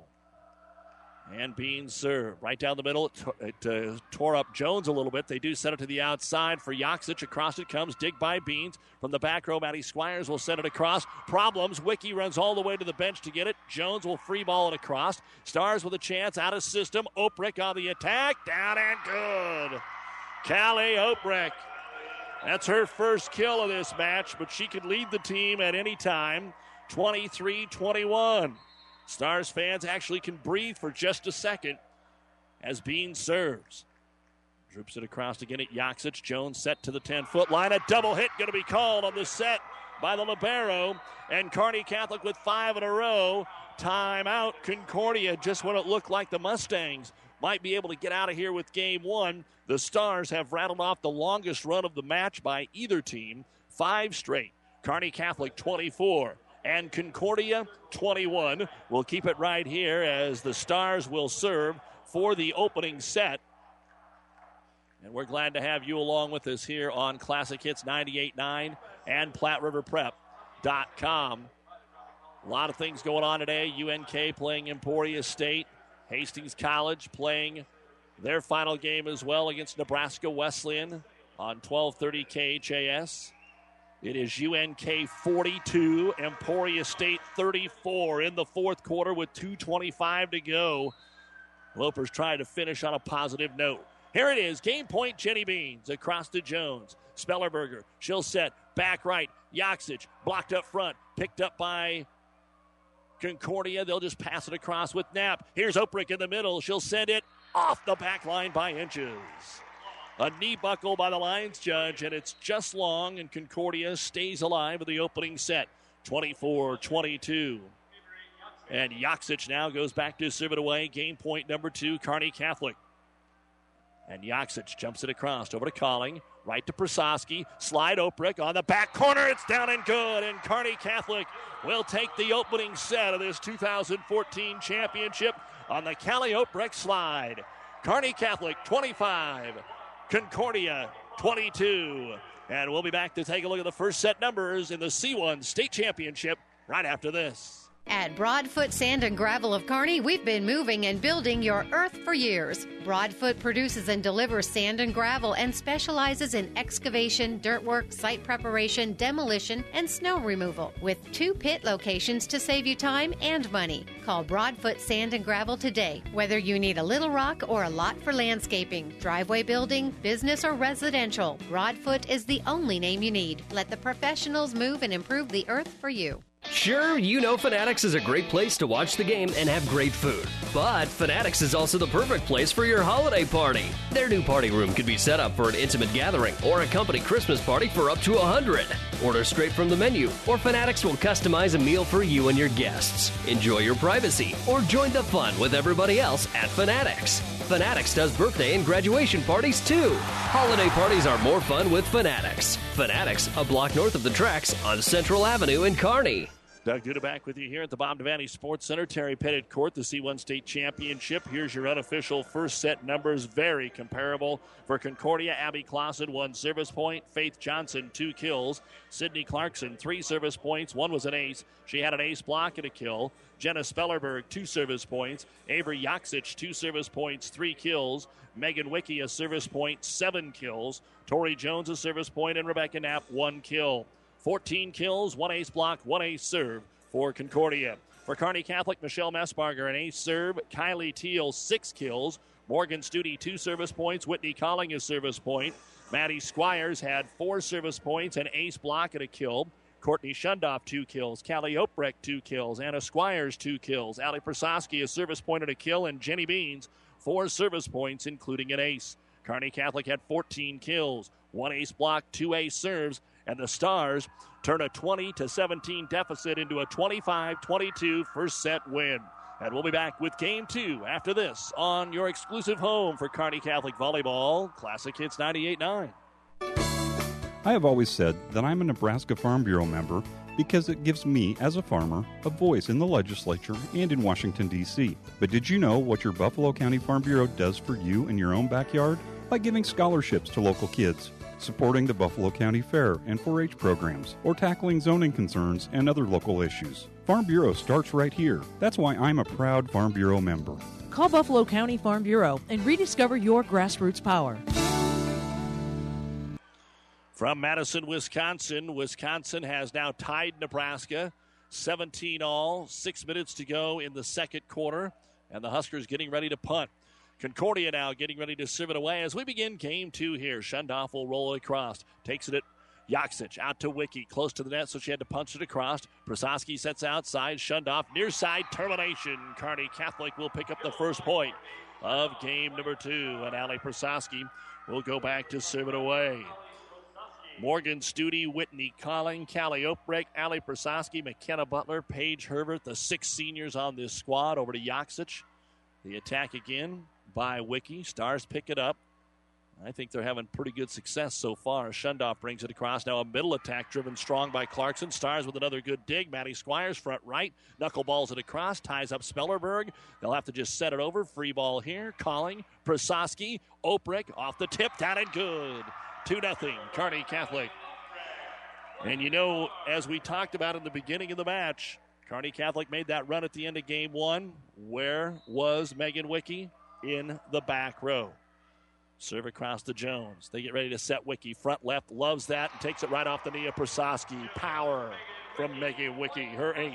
And Beans serve right down the middle. It, it uh, tore up Jones a little bit. They do send it to the outside for Yaksic. Across it comes. Dig by Beans. From the back row, Maddie Squires will send it across. Problems. Wiki runs all the way to the bench to get it. Jones will free ball it across. Stars with a chance. Out of system. Oprich on the attack. Down and good. Callie Oprich. That's her first kill of this match, but she could lead the team at any time. twenty-three twenty-one. Stars fans actually can breathe for just a second as Bean serves. Droops it across again at Yaksic. Jones set to the ten-foot line. A double hit going to be called on the set by the libero. And Kearney Catholic with five in a row. Timeout Concordia, just when it looked like the Mustangs might be able to get out of here with game one. The Stars have rattled off the longest run of the match by either team. Five straight. Kearney Catholic twenty-four. And Concordia twenty-one. We'll keep it right here as the Stars will serve for the opening set. And we're glad to have you along with us here on Classic Hits ninety-eight point nine and platte river prep dot com. A lot of things going on today. U N K playing Emporia State. Hastings College playing their final game as well against Nebraska Wesleyan on twelve thirty K H A S. It is U N K forty-two, Emporia State thirty-four in the fourth quarter with two twenty-five to go. Lopers trying to finish on a positive note. Here it is, game point, Jenny Beans across to Jones. Spellerberger, she'll set, back right, Yaksic, blocked up front, picked up by Concordia. They'll just pass it across with Knapp. Here's Oprich in the middle. She'll send it off the back line by inches. A knee buckle by the Lions judge, and it's just long, and Concordia stays alive in the opening set, twenty-four twenty-two. And Yaksic now goes back to serve it away. Game point number two, Kearney Catholic. And Yaksic jumps it across over to Colling, right to Prasowski. Slide Oprich on the back corner. It's down and good, and Kearney Catholic will take the opening set of this two thousand fourteen championship on the Callie Oprich slide. Kearney Catholic twenty-five. Concordia twenty-two. And we'll be back to take a look at the first set numbers in the C one State Championship right after this. At Broadfoot Sand and Gravel of Kearney, we've been moving and building your earth for years. Broadfoot produces and delivers sand and gravel and specializes in excavation, dirt work, site preparation, demolition, and snow removal, with two pit locations to save you time and money. Call Broadfoot Sand and Gravel today, whether you need a little rock or a lot for landscaping, driveway building, business, or residential. Broadfoot is the only name you need. Let the professionals move and improve the earth for you. Sure, you know Fanatics is a great place to watch the game and have great food. But Fanatics is also the perfect place for your holiday party. Their new party room can be set up for an intimate gathering or a company Christmas party for up to one hundred. Order straight from the menu, or Fanatics will customize a meal for you and your guests. Enjoy your privacy, or join the fun with everybody else at Fanatics. Fanatics does birthday and graduation parties too. Holiday parties are more fun with Fanatics. Fanatics, a block north of the tracks on Central Avenue in Kearney. Doug Duda back with you here at the Bob Devaney Sports Center. Terry Pettit Court, the C one State Championship. Here's your unofficial first set numbers. Very comparable. For Concordia, Abby Clausen, one service point. Faith Johnson, two kills. Sydney Clarkson, three service points. One was an ace. She had an ace block and a kill. Jenna Spellerberg, two service points. Avery Yaksic, two service points, three kills. Megan Wicke, a service point, seven kills. Tori Jones, a service point, and Rebecca Knapp, one kill. fourteen kills, one ace block, one ace serve for Concordia. For Kearney Catholic, Michelle Messbarger, an ace serve. Kylie Teal, six kills. Morgan Studi, two service points. Whitney Colling, a service point. Maddie Squires had four service points, an ace block and a kill. Courtney Shundoff, two kills. Callie Oprecht, two kills. Anna Squires, two kills. Allie Prasowski, a service point and a kill. And Jenny Beans, four service points, including an ace. Kearney Catholic had fourteen kills, one ace block, two ace serves. And the Stars turn a twenty to seventeen deficit into a twenty-five twenty-two first set win. And we'll be back with game two after this on your exclusive home for Kearney Catholic Volleyball, Classic Hits ninety-eight point nine. I have always said that I'm a Nebraska Farm Bureau member because it gives me, as a farmer, a voice in the legislature and in Washington, D C But did you know what your Buffalo County Farm Bureau does for you in your own backyard? By giving scholarships to local kids, supporting the Buffalo County Fair and four H programs, or tackling zoning concerns and other local issues. Farm Bureau starts right here. That's why I'm a proud Farm Bureau member. Call Buffalo County Farm Bureau and rediscover your grassroots power. From Madison, Wisconsin, Wisconsin has now tied Nebraska, seventeen all, six minutes to go in the second quarter, and the Huskers getting ready to punt. Concordia now getting ready to serve it away as we begin game two here. Shundoff will roll it across, takes it at Yaksic, out to Wiki, close to the net, so she had to punch it across. Prasowski sets outside, Shundoff, near side, termination. Kearney Catholic will pick up the first point of game number two, and Allie Prasowski will go back to serve it away. Morgan Studi, Whitney Colling, Callie Oprecht, Allie Prasowski, McKenna Butler, Paige Herbert, the six seniors on this squad. Over to Yaksic. The attack again by Wiki. Stars pick it up. I think they're having pretty good success so far. Shundoff brings it across. Now a middle attack driven strong by Clarkson. Stars with another good dig. Maddie Squires front right. Knuckleballs it across. Ties up Spellerberg. They'll have to just set it over. Free ball here. Colling, Prasowski, Oprecht off the tip. Down and good. two nothing, Kearney Catholic. And you know, as we talked about in the beginning of the match, Kearney Catholic made that run at the end of game one. Where was Megan Wiki? In the back row. Serve across to Jones. They get ready to set Wiki. Front left, loves that, and takes it right off the knee of Prasowski. Power from Megan Wiki, her eighth.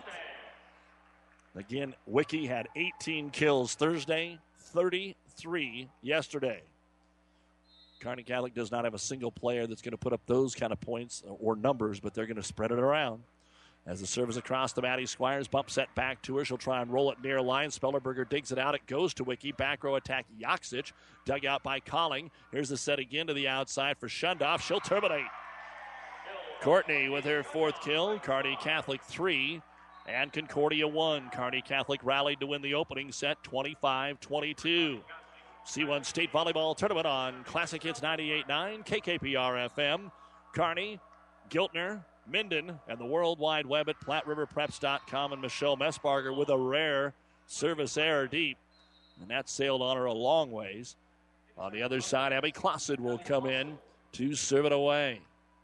Again, Wiki had eighteen kills Thursday, thirty-three yesterday. Kearney Catholic does not have a single player that's going to put up those kind of points or numbers, but they're going to spread it around. As the serve is across to Maddie Squires, bump set back to her. She'll try and roll it near line. Spellerberger digs it out. It goes to Wiki. Back row attack, Yaksic. Dug out by Colling. Here's the set again to the outside for Shundoff. She'll terminate. Courtney with her fourth kill. Kearney Catholic three and Concordia one. Kearney Catholic rallied to win the opening set twenty-five twenty-two. C one State Volleyball Tournament on Classic Hits ninety-eight point nine, K K P R F M. Kearney, Giltner, Minden, and the World Wide Web at Platte River Preps dot com, and Michelle Messbarger with a rare service error deep. And that sailed on her a long ways. On the other side, Abby Clausen will come in to serve it away.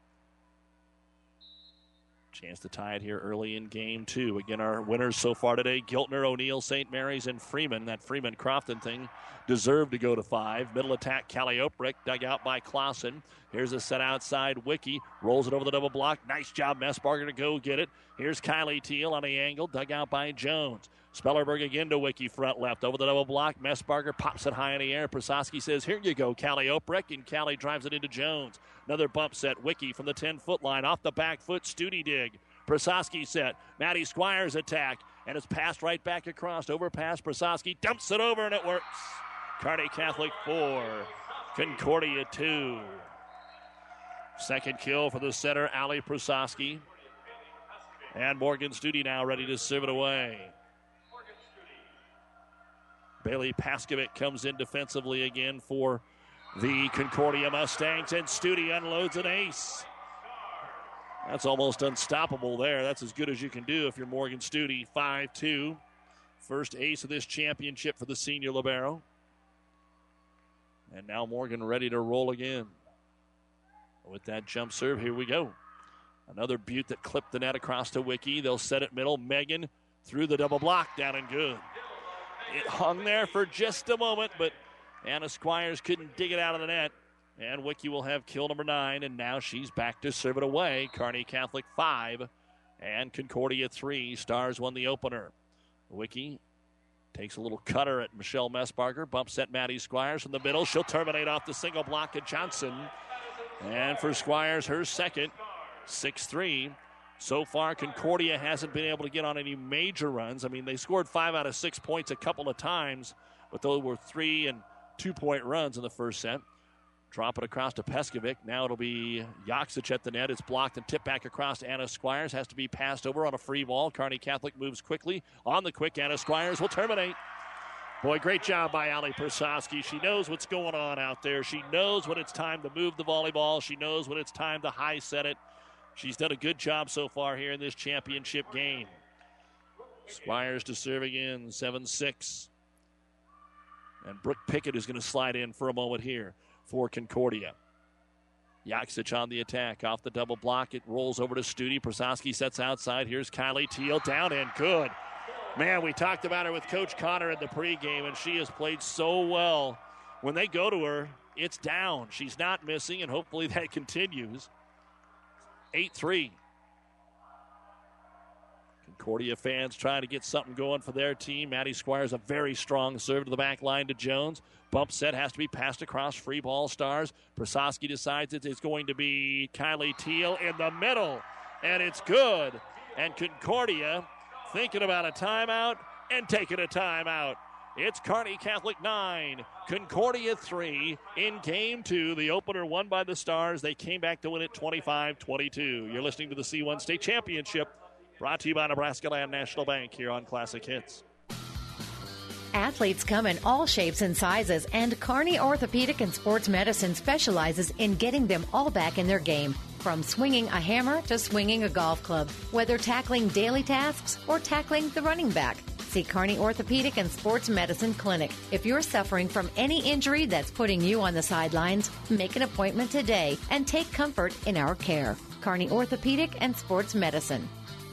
Chance to tie it here early in game two. Again, our winners so far today, Giltner, O'Neill, Saint Mary's, and Freeman. That Freeman-Crofton thing deserved to go to five. Middle attack, Callie Oprecht, dug out by Clausen. Here's a set outside, Wiki. Rolls it over the double block. Nice job, Messbarger to go get it. Here's Kylie Teal on the angle, dug out by Jones. Spellerberg again to Wiki, front left. Over the double block, Messbarger pops it high in the air. Prasowski says, here you go, Callie Oprecht, and Callie drives it into Jones. Another bump set, Wiki from the ten-foot line. Off the back foot, Studi dig. Prasowski set. Maddie Squires attack, and it's passed right back across. Overpass, Prasowski dumps it over, and it works. Kearney Catholic four, Concordia two. Second kill for the setter, Allie Prasowski. And Morgan Studi now ready to serve it away. Bailey Paskovic comes in defensively again for the Concordia Mustangs, and Studi unloads an ace. That's almost unstoppable there. That's as good as you can do if you're Morgan Studi. five two. First ace of this championship for the senior libero. And now Morgan ready to roll again. With that jump serve, here we go. Another Butte that clipped the net across to Wiki. They'll set it middle. Megan through the double block, down and good. It hung there for just a moment, but Anna Squires couldn't dig it out of the net. And Wiki will have kill number nine, and now she's back to serve it away. Kearney Catholic five and Concordia three. Stars won the opener. Wiki Takes a little cutter at Michelle Messbarger. Bump set Maddie Squires from the middle. She'll terminate off the single block of Johnson. And for Squires, her second, six three. So far, Concordia hasn't been able to get on any major runs. I mean, they scored five out of six points a couple of times, but those were three and two-point runs in the first set. Drop it across to Peskovic. Now it'll be Joksic at the net. It's blocked and tipped back across to Anna Squires. Has to be passed over on a free ball. Kearney Catholic moves quickly. On the quick, Anna Squires will terminate. Boy, great job by Ali Persofsky. She knows what's going on out there. She knows when it's time to move the volleyball. She knows when it's time to high set it. She's done a good job so far here in this championship game. Squires to serve again, seven six. And Brooke Pickett is going to slide in for a moment here for Concordia. Joksic on the attack. Off the double block, it rolls over to Studi. Persofsky sets outside. Here's Kylie Teal. Down and good. Man, we talked about her with Coach Connor in the pregame, and she has played so well. When they go to her, it's down. She's not missing, and hopefully that continues. eight three. Concordia fans trying to get something going for their team. Maddie Squires, a very strong serve to the back line to Jones. Bump set has to be passed across. Free ball Stars. Persofsky decides it's going to be Kylie Teal in the middle, and it's good. And Concordia thinking about a timeout and taking a timeout. It's Kearney Catholic nine, Concordia three in game two. The opener won by the Stars. They came back to win it twenty-five twenty-two. You're listening to the C one State Championship, brought to you by Nebraska Land National Bank here on Classic Hits. Athletes come in all shapes and sizes, and Kearney Orthopedic and Sports Medicine specializes in getting them all back in their game. From swinging a hammer to swinging a golf club, whether tackling daily tasks or tackling the running back. See Kearney Orthopedic and Sports Medicine Clinic. If you're suffering from any injury that's putting you on the sidelines, make an appointment today and take comfort in our care. Kearney Orthopedic and Sports Medicine.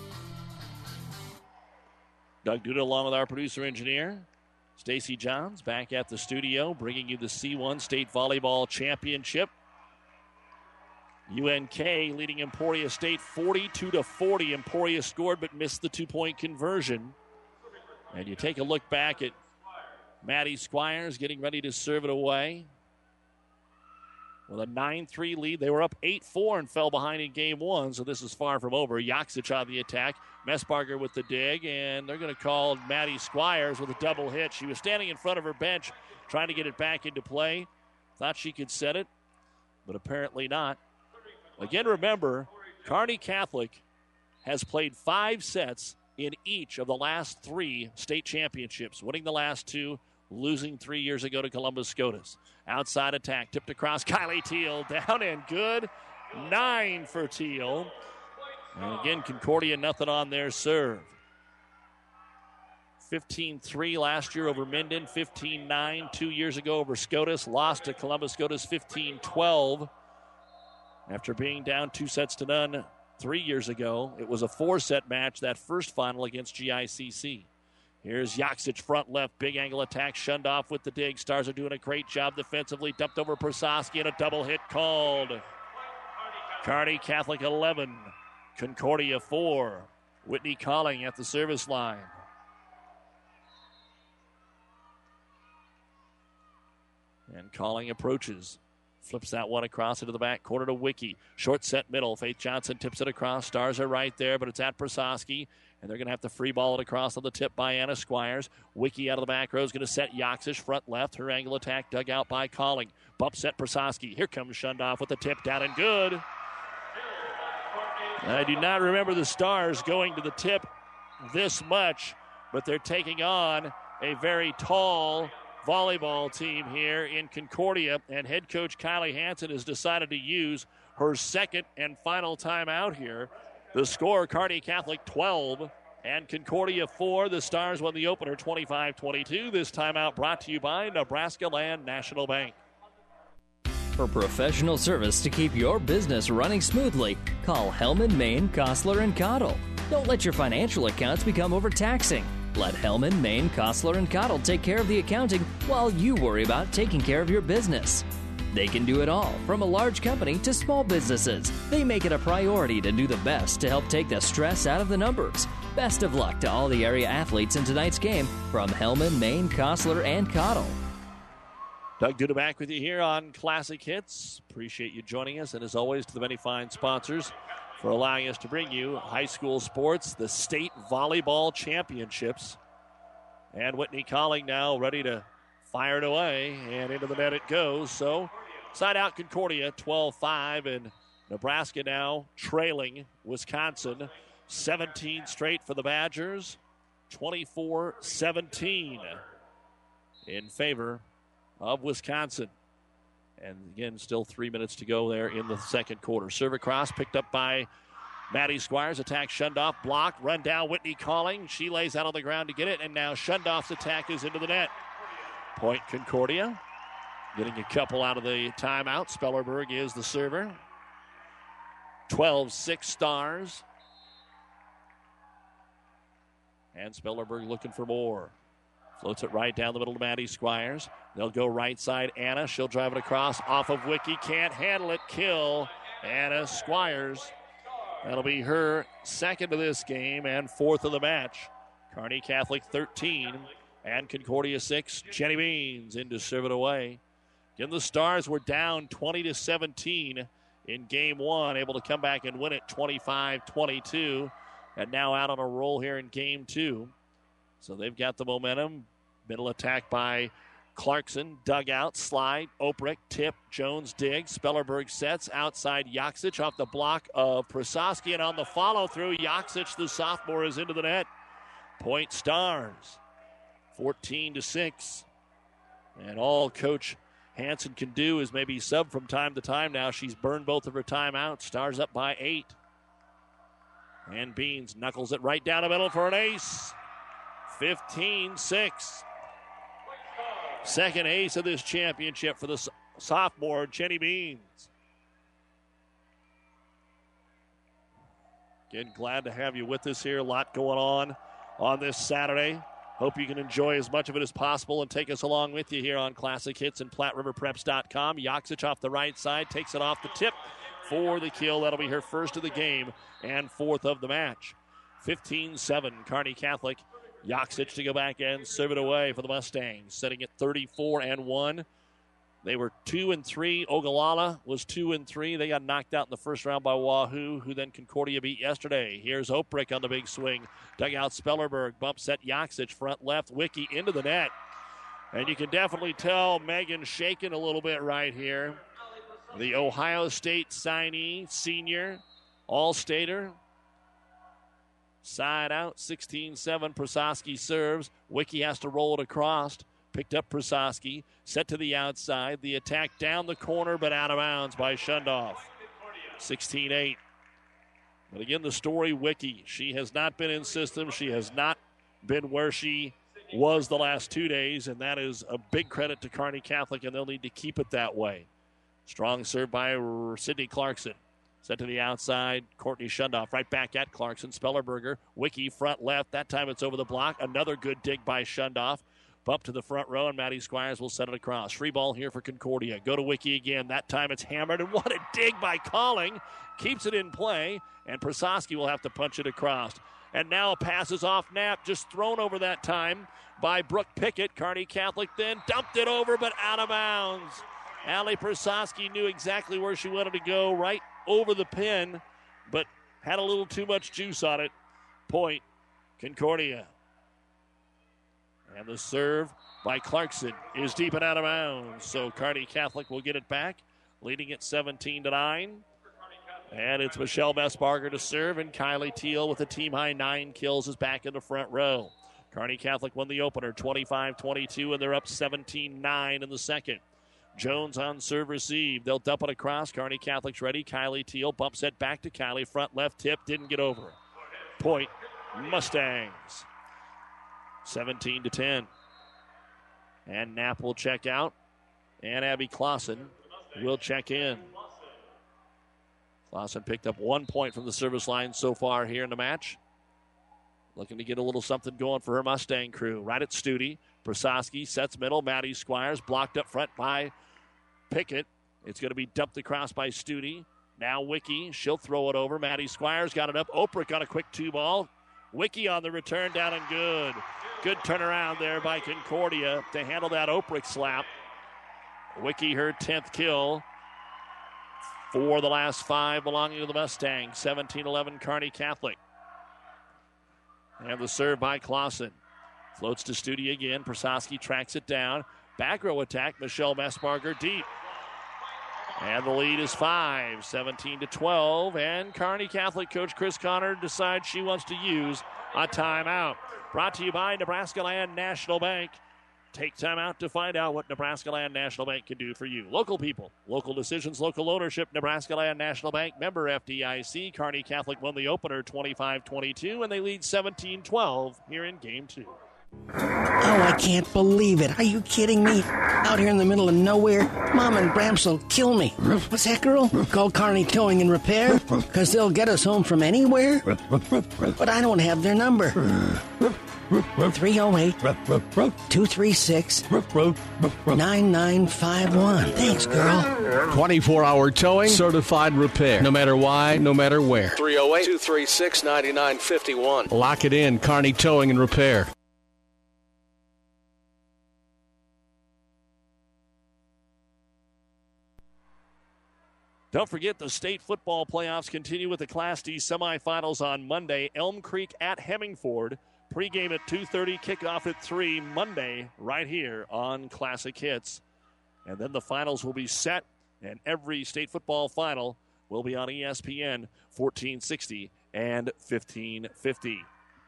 Doug Duda along with our producer engineer, Stacy Johns, back at the studio, bringing you the C one State Volleyball Championship. U N K leading Emporia State forty-two to forty. Emporia scored but missed the two-point conversion. And you take a look back at Maddie Squires getting ready to serve it away. With a nine three lead, they were up eight four and fell behind in game one, so this is far from over. Joksic on the attack. Messbarger with the dig, and they're going to call Maddie Squires with a double hit. She was standing in front of her bench trying to get it back into play. Thought she could set it, but apparently not. Again, remember, Kearney Catholic has played five sets in each of the last three state championships, winning the last two, losing three years ago to Columbus Scotus. Outside attack, tipped across. Kylie Teal down and good. Nine for Teal. And again, Concordia, nothing on their serve. fifteen three last year over Minden, fifteen nine two years ago over Scotus. Lost to Columbus Scotus fifteen twelve. After being down two sets to none three years ago, it was a four-set match, that first final against G I C C. Here's Joksic front left, big angle attack, shunned off with the dig. Stars are doing a great job defensively. Dumped over Persofsky and a double hit called. Kearney Catholic eleven, Concordia four. Whitney Colling at the service line. And Colling approaches. Flips that one across into the back corner to Wiki. Short set middle. Faith Johnson tips it across. Stars are right there, but it's at Persofsky. And they're going to have to free ball it across on the tip by Anna Squires. Wiki out of the back row is going to set Joksic front left. Her angle attack dug out by Colling. Bump set Persofsky. Here comes Shundoff with the tip down and good. I do not remember the Stars going to the tip this much, but they're taking on a very tall volleyball team here in Concordia, and head coach Kylie Hansen has decided to use her second and final timeout here. The score, Kearney Catholic twelve and Concordia four. The Stars won the opener twenty-five twenty-two. This timeout brought to you by Nebraska Land National Bank. For professional service to keep your business running smoothly, call Hellman, Maine, Kostler, and Cottle. Don't let your financial accounts become overtaxing. Let Hellman, Maine, Kostler, and Cottle take care of the accounting while you worry about taking care of your business. They can do it all, from a large company to small businesses. They make it a priority to do the best to help take the stress out of the numbers. Best of luck to all the area athletes in tonight's game from Hellman, Maine, Kostler, and Cottle. Doug Duda back with you here on Classic Hits. Appreciate you joining us. And as always, to the many fine sponsors for allowing us to bring you high school sports, the state volleyball championships. And Whitney Colling now ready to fire it away. And into the net it goes. So side out Concordia, twelve five. And Nebraska now trailing Wisconsin. seventeen straight for the Badgers. twenty-four seventeen in favor of Wisconsin. And again, still three minutes to go there in the second quarter. Serve across, picked up by Maddie Squires. Attack Shundoff, blocked, run down Whitney Colling. She lays out on the ground to get it, and now Shundoff's attack is into the net. Point Concordia. Getting a couple out of the timeout. Spellerberg is the server. twelve six Stars. And Spellerberg looking for more. Floats it right down the middle to Maddie Squires. They'll go right side. Anna, she'll drive it across off of Wiki. Can't handle it. Kill Anna Squires. That'll be her second of this game and fourth of the match. Kearney Catholic thirteen and Concordia six. Jenny Beans in to serve it away. Again, the Stars were down twenty to seventeen in game one, able to come back and win it twenty-five twenty-two. And now out on a roll here in game two. So they've got the momentum. Middle attack by Clarkson. Dugout, slide, Oprich, tip, Jones digs. Spellerberg sets outside Yaksic off the block of Prasowski. And on the follow through, Yaksic, the sophomore, is into the net. Point Stars. fourteen to six. And all Coach Hanson can do is maybe sub from time to time now. She's burned both of her timeouts. Stars up by eight. And Beans knuckles it right down the middle for an ace. fifteen six. Second ace of this championship for the sophomore, Jenny Beans. Again, glad to have you with us here. A lot going on on this Saturday. Hope you can enjoy as much of it as possible and take us along with you here on Classic Hits and Platte River Preps dot com. Yaksic off the right side, takes it off the tip for the kill. That'll be her first of the game and fourth of the match. fifteen seven, Kearney Catholic. Yaksic to go back and serve it away for the Mustangs, setting it thirty-four and one. They were two and three. Ogallala was two and three. They got knocked out in the first round by Wahoo, who then Concordia beat yesterday. Here's Oprich on the big swing. Dugout Spellerberg, bump set Yaksic, front left, Wiki into the net. And you can definitely tell Megan shaking a little bit right here. The Ohio State signee, senior, all-stater. Side out, sixteen seven. Prasowski serves. Wiki has to roll it across. Picked up Prasowski. Set to the outside. The attack down the corner, but out of bounds by Shundoff. sixteen eight. But again, the story, Wiki. She has not been in system. She has not been where she was the last two days, and that is a big credit to Kearney Catholic, and they'll need to keep it that way. Strong serve by Sydney Clarkson. Set to the outside, Courtney Shundoff right back at Clarkson. Spellerberger, Wiki front left. That time it's over the block. Another good dig by Shundoff. Bump to the front row, and Maddie Squires will set it across. Free ball here for Concordia. Go to Wiki again. That time it's hammered, and what a dig by Colling. Keeps it in play, and Prasowski will have to punch it across. And now passes off Knapp, just thrown over that time by Brooke Pickett. Kearney Catholic then dumped it over, but out of bounds. Allie Prasowski knew exactly where she wanted to go, right over the pin, but had a little too much juice on it. Point, Concordia. And the serve by Clarkson is deep and out of bounds. So Kearney Catholic will get it back, leading at seventeen to nine. And it's Michelle Messbarger to serve, and Kylie Teal with a team-high nine kills is back in the front row. Kearney Catholic won the opener twenty-five twenty-two, and they're up seventeen nine in the second. Jones on serve receive. They'll dump it across. Kearney Catholic's ready. Kylie Teal bumps it back to Kylie. Front left tip. Didn't get over. Point, Mustangs. seventeen to ten. And Knapp will check out. And Abby Clausen will check in. Clausen picked up one point from the service line so far here in the match. Looking to get a little something going for her Mustang crew. Right at Studi. Prasowski sets middle. Maddie Squires blocked up front by Pickett. It's going to be dumped across by Studi. Now Wiki. She'll throw it over. Maddie Squires got it up. Oprich on a quick two ball. Wiki on the return, down and good. Good turnaround there by Concordia to handle that Oprich slap. Wiki, her tenth kill for the last five belonging to the Mustangs. seventeen eleven Kearney Catholic. And the serve by Clausen. Floats to Studi again. Prososki tracks it down. Back row attack. Michelle Messbarger deep. And the lead is five, seventeen to twelve. And Kearney Catholic coach Chris Connor decides she wants to use a timeout. Brought to you by Nebraska Land National Bank. Take time out to find out what Nebraska Land National Bank can do for you. Local people, local decisions, local ownership. Nebraska Land National Bank, member F D I C. Kearney Catholic won the opener twenty-five twenty-two, and they lead seventeen twelve here in game two. Oh, I can't believe it. Are you kidding me? Out here in the middle of nowhere, Mom and Gramps will kill me. What's that, girl? Call Kearney Towing and Repair? Because they'll get us home from anywhere? But I don't have their number. three oh eight, two three six, nine nine five one. Thanks, girl. twenty-four hour towing, certified repair. No matter why, no matter where. three oh eight, two three six, nine nine five one. Lock it in, Kearney Towing and Repair. Don't forget the state football playoffs continue with the Class D semifinals on Monday. Elm Creek at Hemmingford. Pregame at two thirty, kickoff at three Monday right here on Classic Hits. And then the finals will be set, and every state football final will be on E S P N fourteen sixty and fifteen fifty.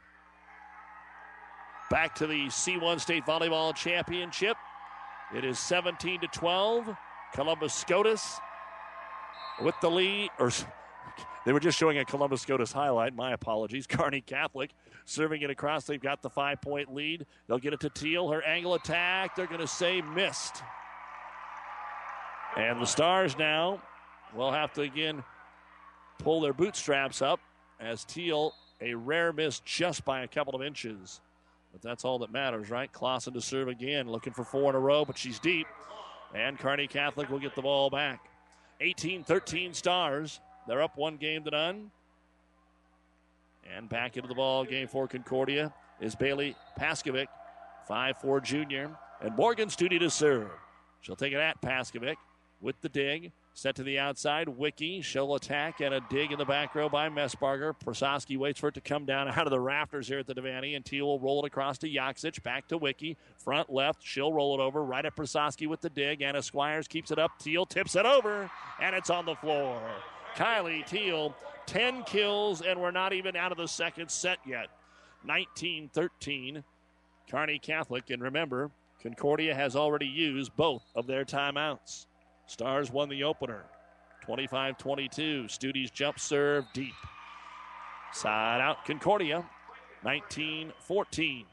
Back to the C one State Volleyball Championship. It is seventeen to twelve. Columbus SCOTUS with the lead, or they were just showing a Columbus SCOTUS highlight. My apologies. Kearney Catholic serving it across. They've got the five-point lead. They'll get it to Teal. Her angle attack, they're going to say missed. And the Stars now will have to, again, pull their bootstraps up as Teal, a rare miss just by a couple of inches. But that's all that matters, right? Clausen to serve again, looking for four in a row, but she's deep. And Kearney Catholic will get the ball back. eighteen thirteen Stars. They're up one game to none. And back into the ball game for Concordia is Bailey Paskovic, five four junior. And Morgan Studi to serve. She'll take it at Paskovic with the dig. Set to the outside. Wiki, she'll attack, and a dig in the back row by Messbarger. Prososki waits for it to come down out of the rafters here at the Devaney, and Teal will roll it across to Yaksic. Back to Wiki. Front left. She'll roll it over right at Prososki with the dig. Anna Squires keeps it up. Teal tips it over, and it's on the floor. Kylie Teal, ten kills, and we're not even out of the second set yet. nineteen thirteen, Kearney Catholic. And remember, Concordia has already used both of their timeouts. Stars won the opener, twenty-five twenty-two. Studi's jump serve deep. Side out Concordia, nineteen fourteen.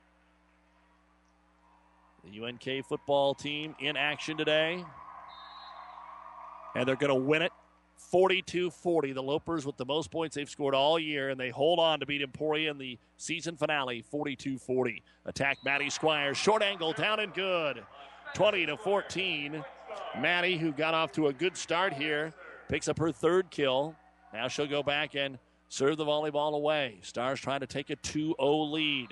The U N K football team in action today, and they're going to win it forty-two forty. The Lopers with the most points they've scored all year, and they hold on to beat Emporia in the season finale, forty-two forty. Attack Maddie Squires, short angle, down and good, twenty to fourteen. Maddie, who got off to a good start here, picks up her third kill. Now she'll go back and serve the volleyball away. Stars trying to take a two oh lead.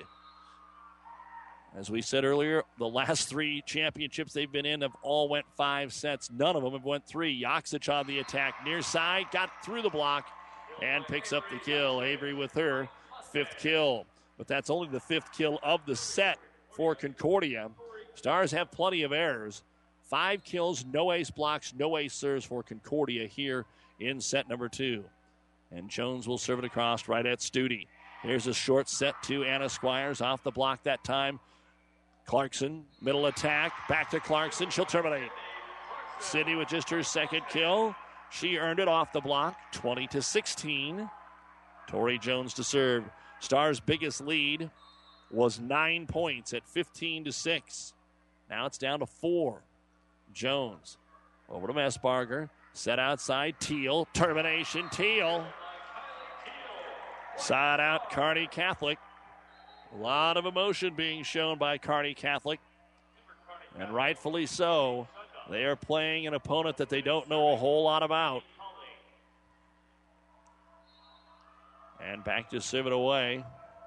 As we said earlier, the last three championships they've been in have all went five sets. None of them have went three. Yaksic on the attack, near side, got through the block, and picks up the kill. Avery with her fifth kill. But that's only the fifth kill of the set for Concordia. Stars have plenty of errors. Five kills, no ace blocks, no ace serves for Concordia here in set number two. And Jones will serve it across right at Studi. Here's a short set to Anna Squires, off the block that time. Clarkson, middle attack, back to Clarkson. She'll terminate. Sydney with just her second kill. She earned it off the block, twenty to sixteen. Tori Jones to serve. Stars' biggest lead was nine points at fifteen to six. Now it's down to four. Jones over to Messbarger. Set outside. Teal. Termination. Teal. Side out. Kearney Catholic. A lot of emotion being shown by Kearney Catholic. And rightfully so. They are playing an opponent that they don't know a whole lot about. And back to serve it away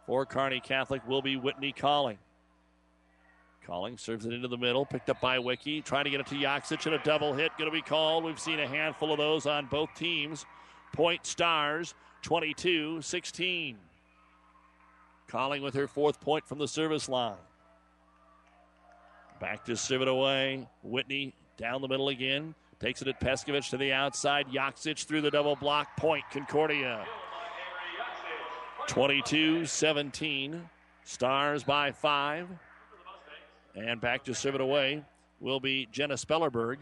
For Kearney Catholic will be Whitney Calling. Calling serves it into the middle, picked up by Wiki, trying to get it to Yaksic, and a double hit going to be called. We've seen a handful of those on both teams. Point Stars, twenty-two sixteen. Calling with her fourth point from the service line. Back to serve it away. Whitney down the middle again. Takes it at Peskovich to the outside. Yaksic through the double block. Point Concordia. twenty-two seventeen. Stars by five. And back to serve it away will be Jenna Spellerberg.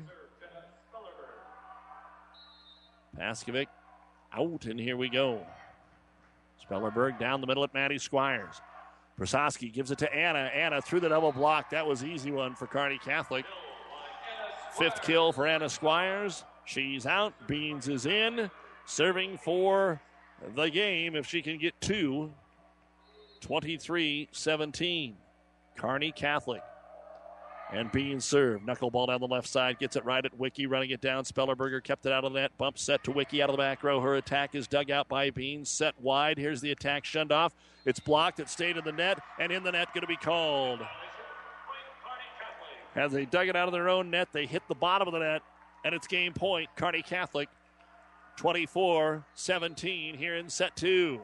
Paskovic out, and here we go. Spellerberg down the middle at Maddie Squires. Prososki gives it to Anna. Anna through the double block. That was an easy one for Kearney Catholic. Fifth kill for Anna Squires. She's out. Beans is in. Serving for the game if she can get two. twenty-three seventeen. Kearney Catholic. And Beans serve. Knuckleball down the left side. Gets it right at Wiki. Running it down. Spellerberger kept it out of the net. Bump set to Wiki out of the back row. Her attack is dug out by Beans. Set wide. Here's the attack shunned off. It's blocked. It stayed in the net. And in the net going to be called. As they dug it out of their own net, they hit the bottom of the net. And it's game point. Kearney Catholic. twenty-four seventeen here in set two.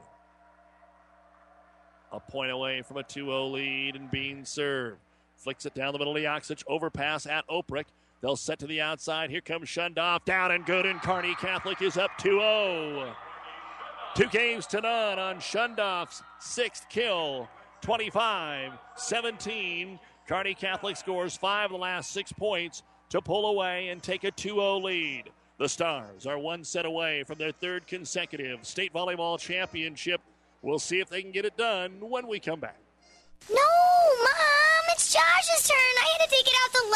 A point away from a two oh lead. And Beans serve. Flicks it down the middle to Yaksic. Overpass at Oprich. They'll set to the outside. Here comes Shundoff. Down and good, and Kearney Catholic is up two oh. Two games to none on Shundoff's sixth kill. twenty-five seventeen. Kearney Catholic scores five of the last six points to pull away and take a two oh lead. The Stars are one set away from their third consecutive state volleyball championship. We'll see if they can get it done when we come back. No, Mom, it's Josh's turn. I had to take it out the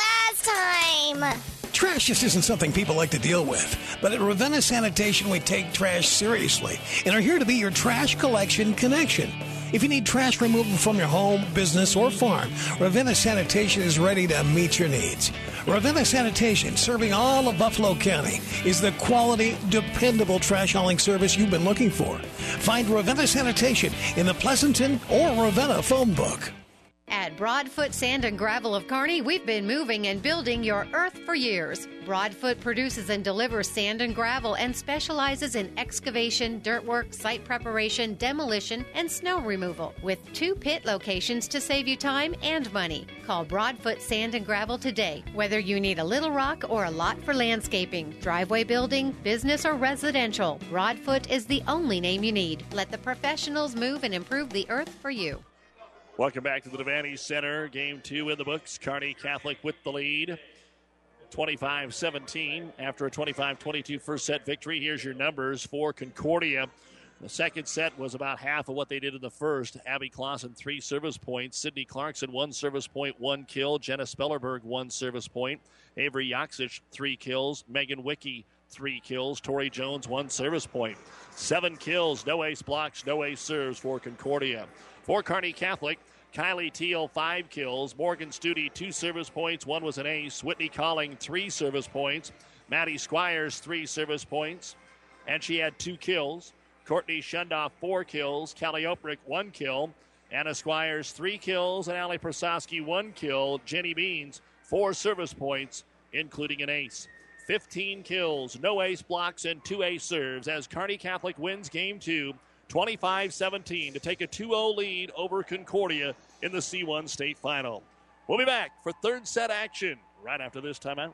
last time. Trash just isn't something people like to deal with. But at Ravenna Sanitation, we take trash seriously and are here to be your trash collection connection. If you need trash removal from your home, business, or farm, Ravenna Sanitation is ready to meet your needs. Ravenna Sanitation, serving all of Buffalo County, is the quality, dependable trash hauling service you've been looking for. Find Ravenna Sanitation in the Pleasanton or Ravenna phone book. At Broadfoot Sand and Gravel of Kearney, we've been moving and building your earth for years. Broadfoot produces and delivers sand and gravel and specializes in excavation, dirt work, site preparation, demolition, and snow removal, with two pit locations to save you time and money. Call Broadfoot Sand and Gravel today, whether you need a little rock or a lot for landscaping, driveway building, business, or residential. Broadfoot is the only name you need. Let the professionals move and improve the earth for you. Welcome back to the Devaney Center. Game two in the books. Kearney Catholic with the lead. twenty-five seventeen after a twenty-five twenty-two first set victory. Here's your numbers for Concordia. The second set was about half of what they did in the first. Abby Clausen, three service points. Sydney Clarkson, one service point, one kill. Jenna Spellerberg, one service point. Avery Yaksic, three kills. Megan Wiki, three kills. Tori Jones, one service point. Seven kills, no ace blocks, no ace serves for Concordia. For Kearney Catholic, Kylie Teal, five kills. Morgan Studi, two service points. One was an ace. Whitney Calling, three service points. Maddie Squires, three service points. And she had two kills. Courtney Shundoff, four kills. Callie Oprich, one kill. Anna Squires, three kills. And Allie Prososki, one kill. Jenny Beans, four service points, including an ace. fifteen kills, no ace blocks, and two ace serves as Kearney Catholic wins game two. twenty-five seventeen to take a two oh lead over Concordia in the C one state final. We'll be back for third set action right after this timeout.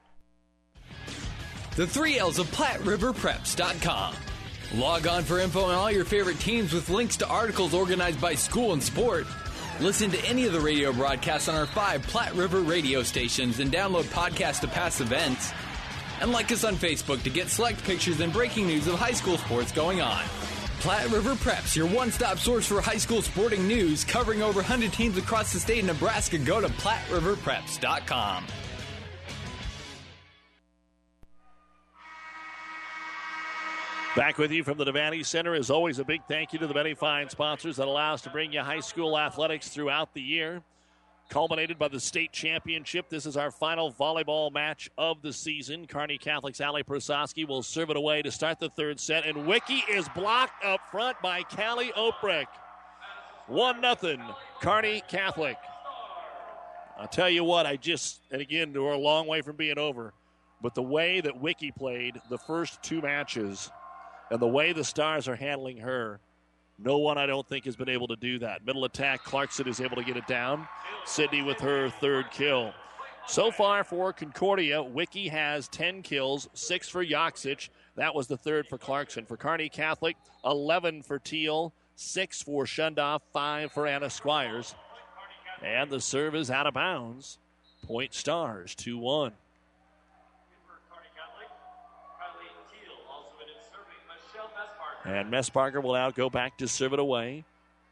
The three L's of Platte River Preps dot com. Log on for info on all your favorite teams with links to articles organized by school and sport. Listen to any of the radio broadcasts on our five Platte River radio stations and download podcasts to past events. And like us on Facebook to get select pictures and breaking news of high school sports going on. Platte River Preps, your one-stop source for high school sporting news, covering over one hundred teams across the state of Nebraska. Go to Platte River Preps dot com. Back with you from the Devaney Center. As always, a big thank you to the many fine sponsors that allow us to bring you high school athletics throughout the year. Culminated by the state championship. This is our final volleyball match of the season. Kearney Catholic's Allie Prososki will serve it away to start the third set. And Wiki is blocked up front by Callie Oprich. one nothing, Kearney Catholic. I'll tell you what, I just, and again, we're a long way from being over, but the way that Wiki played the first two matches and the way the Stars are handling her, no one, I don't think, has been able to do that. Middle attack, Clarkson is able to get it down. Sydney with her third kill. So far for Concordia, Wiki has ten kills, six for Yaksic. That was the third for Clarkson. For Kearney Catholic, eleven for Teal, six for Shundoff, five for Anna Squires. And the serve is out of bounds. Point Stars, two one. And Messbarger will now go back to serve it away.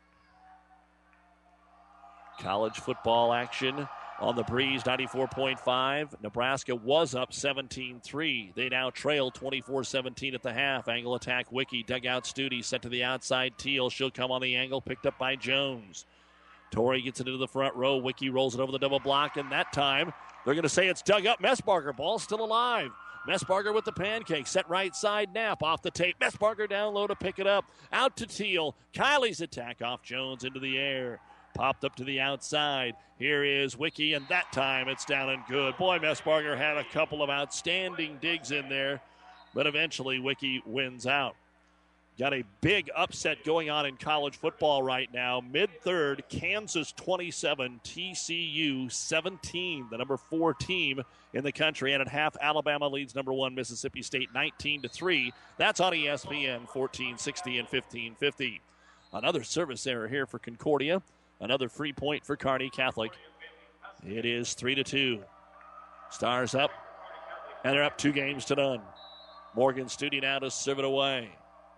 College football action on the Breeze, ninety-four point five. Nebraska was up seventeen three. They now trail twenty-four seventeen at the half. Angle attack, Wiki, dugout Studi, sent to the outside. Teal, she'll come on the angle, picked up by Jones. Torrey gets it into the front row. Wiki rolls it over the double block, and that time they're going to say it's dug up. Messbarger, ball still alive. Messbarger with the pancake, set right side, Knapp off the tape. Messbarger down low to pick it up. Out to Teal. Kylie's attack off Jones into the air. Popped up to the outside. Here is Wiki, and that time it's down and good. Boy, Messbarger had a couple of outstanding digs in there, but eventually Wiki wins out. Got a big upset going on in college football right now. Mid-third, Kansas twenty-seven, T C U seventeen, the number four team in the country. And at half, Alabama leads number one Mississippi State nineteen to three. That's on E S P N, fourteen sixty and fifteen fifty. Another service error here for Concordia. Another free point for Kearney Catholic. It is three to two. Stars up, and they're up two games to none. Morgan Studi now to serve it away.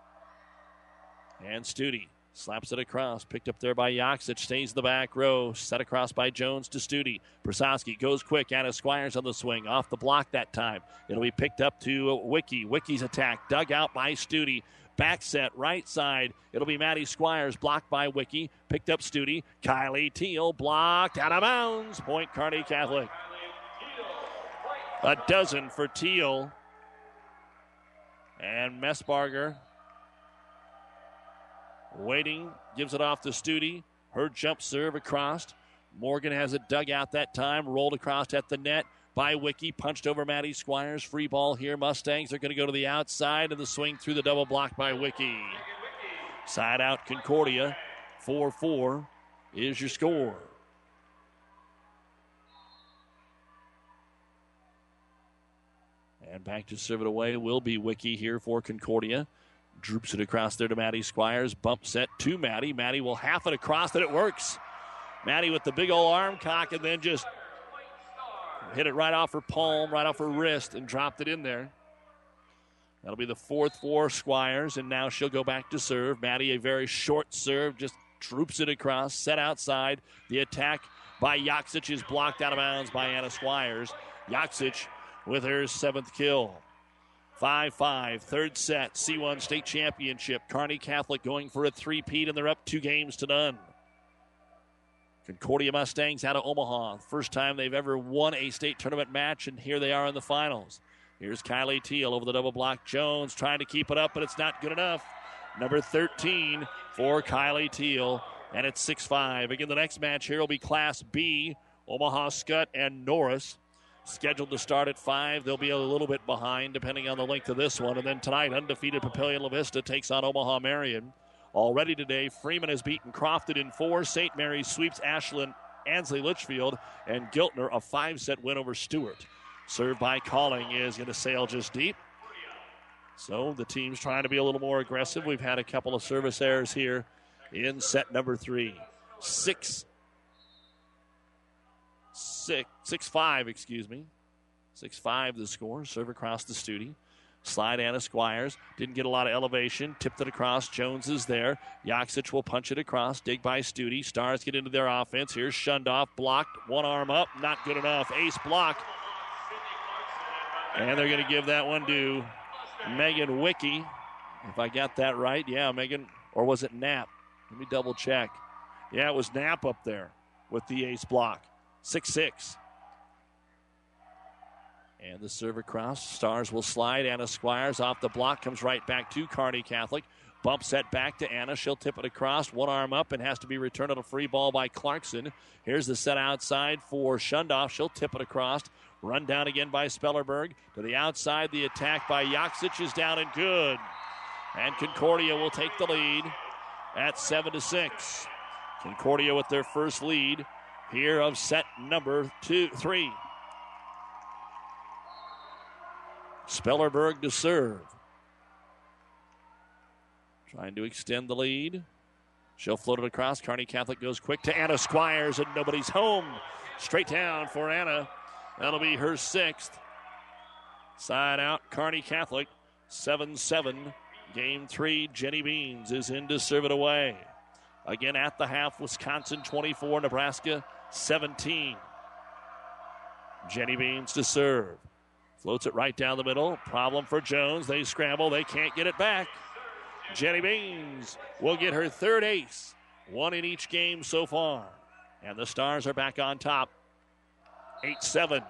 And Studi slaps it across. Picked up there by Yaksic. Stays in the back row. Set across by Jones to Studi. Prasowski goes quick. Anna Squires on the swing. Off the block that time. It'll be picked up to Wiki. Wiki's attack. Dug out by Studi. Back set, right side. It'll be Maddie Squires. Blocked by Wiki. Picked up Studi. Kylie Teal blocked. Out of bounds. Point Kearney Catholic. A dozen for Teal. And Messbarger waiting, gives it off to Studi. Her jump serve across. Morgan has it dug out that time. Rolled across at the net by Wiki. Punched over Maddie Squires. Free ball here. Mustangs are going to go to the outside, and the swing through the double block by Wiki. Side out Concordia. four four is your score. And back to serve it away will be Wiki here for Concordia. Droops it across there to Maddie Squires. Bump set to Maddie. Maddie will half it across, and it works. Maddie with the big old arm cock, and then just hit it right off her palm, right off her wrist, and dropped it in there. That'll be the fourth for Squires, and now she'll go back to serve. Maddie, a very short serve, just droops it across, set outside. The attack by Yaksic is blocked out of bounds by Anna Squires. Yaksic with her seventh kill. five five, third set, C one state championship. Kearney Catholic going for a three-peat, and they're up two games to none. Concordia Mustangs out of Omaha. First time they've ever won a state tournament match, and here they are in the finals. Here's Kylie Teal over the double block. Jones trying to keep it up, but it's not good enough. Number thirteen for Kylie Teal, and it's six five. Again, the next match here will be Class B, Omaha Skutt and Norris. Scheduled to start at five. They'll be a little bit behind depending on the length of this one. And then tonight, undefeated Papillion La Vista takes on Omaha Marion. Already today, Freeman has beaten Crofton in four. Saint Mary's sweeps Ashland, Ansley Litchfield, and Giltner a five-set win over Stewart. Served by Calling is going to sail just deep. So the team's trying to be a little more aggressive. We've had a couple of service errors here in set number three. Six Six, six five, excuse me. Six five the score. Serve across the Studi. Slide Anna Squires. Didn't get a lot of elevation. Tipped it across. Jones is there. Yaksic will punch it across. Dig by Studi. Stars get into their offense. Here's Shundoff. Blocked. One arm up. Not good enough. Ace block. And they're going to give that one to Megan Wiki. If I got that right. Yeah, Megan. Or was it Knapp? Let me double check. Yeah, it was Knapp up there with the ace block. six six. And the serve across. Stars will slide. Anna Squires off the block. Comes right back to Kearney Catholic. Bump set back to Anna. She'll tip it across, one arm up, and has to be returned on a free ball by Clarkson. Here's the set outside for Shundoff. She'll tip it across. Run down again by Spellerberg. To the outside, the attack by Yaksic is down and good. And Concordia will take the lead at seven to six. Concordia with their first lead here of set number two, three. Spellerberg to serve. Trying to extend the lead. She'll float it across. Kearney Catholic goes quick to Anna Squires, and nobody's home. Straight down for Anna. That'll be her sixth. Side out, Kearney Catholic. seven seven. Game three, Jenny Beans is in to serve it away. Again at the half, Wisconsin twenty-four, Nebraska seventeen. Jenny Beans to serve. Floats it right down the middle. Problem for Jones. They scramble. They can't get it back. Jenny Beans will get her third ace. One in each game so far. And the Stars are back on top. eight seven.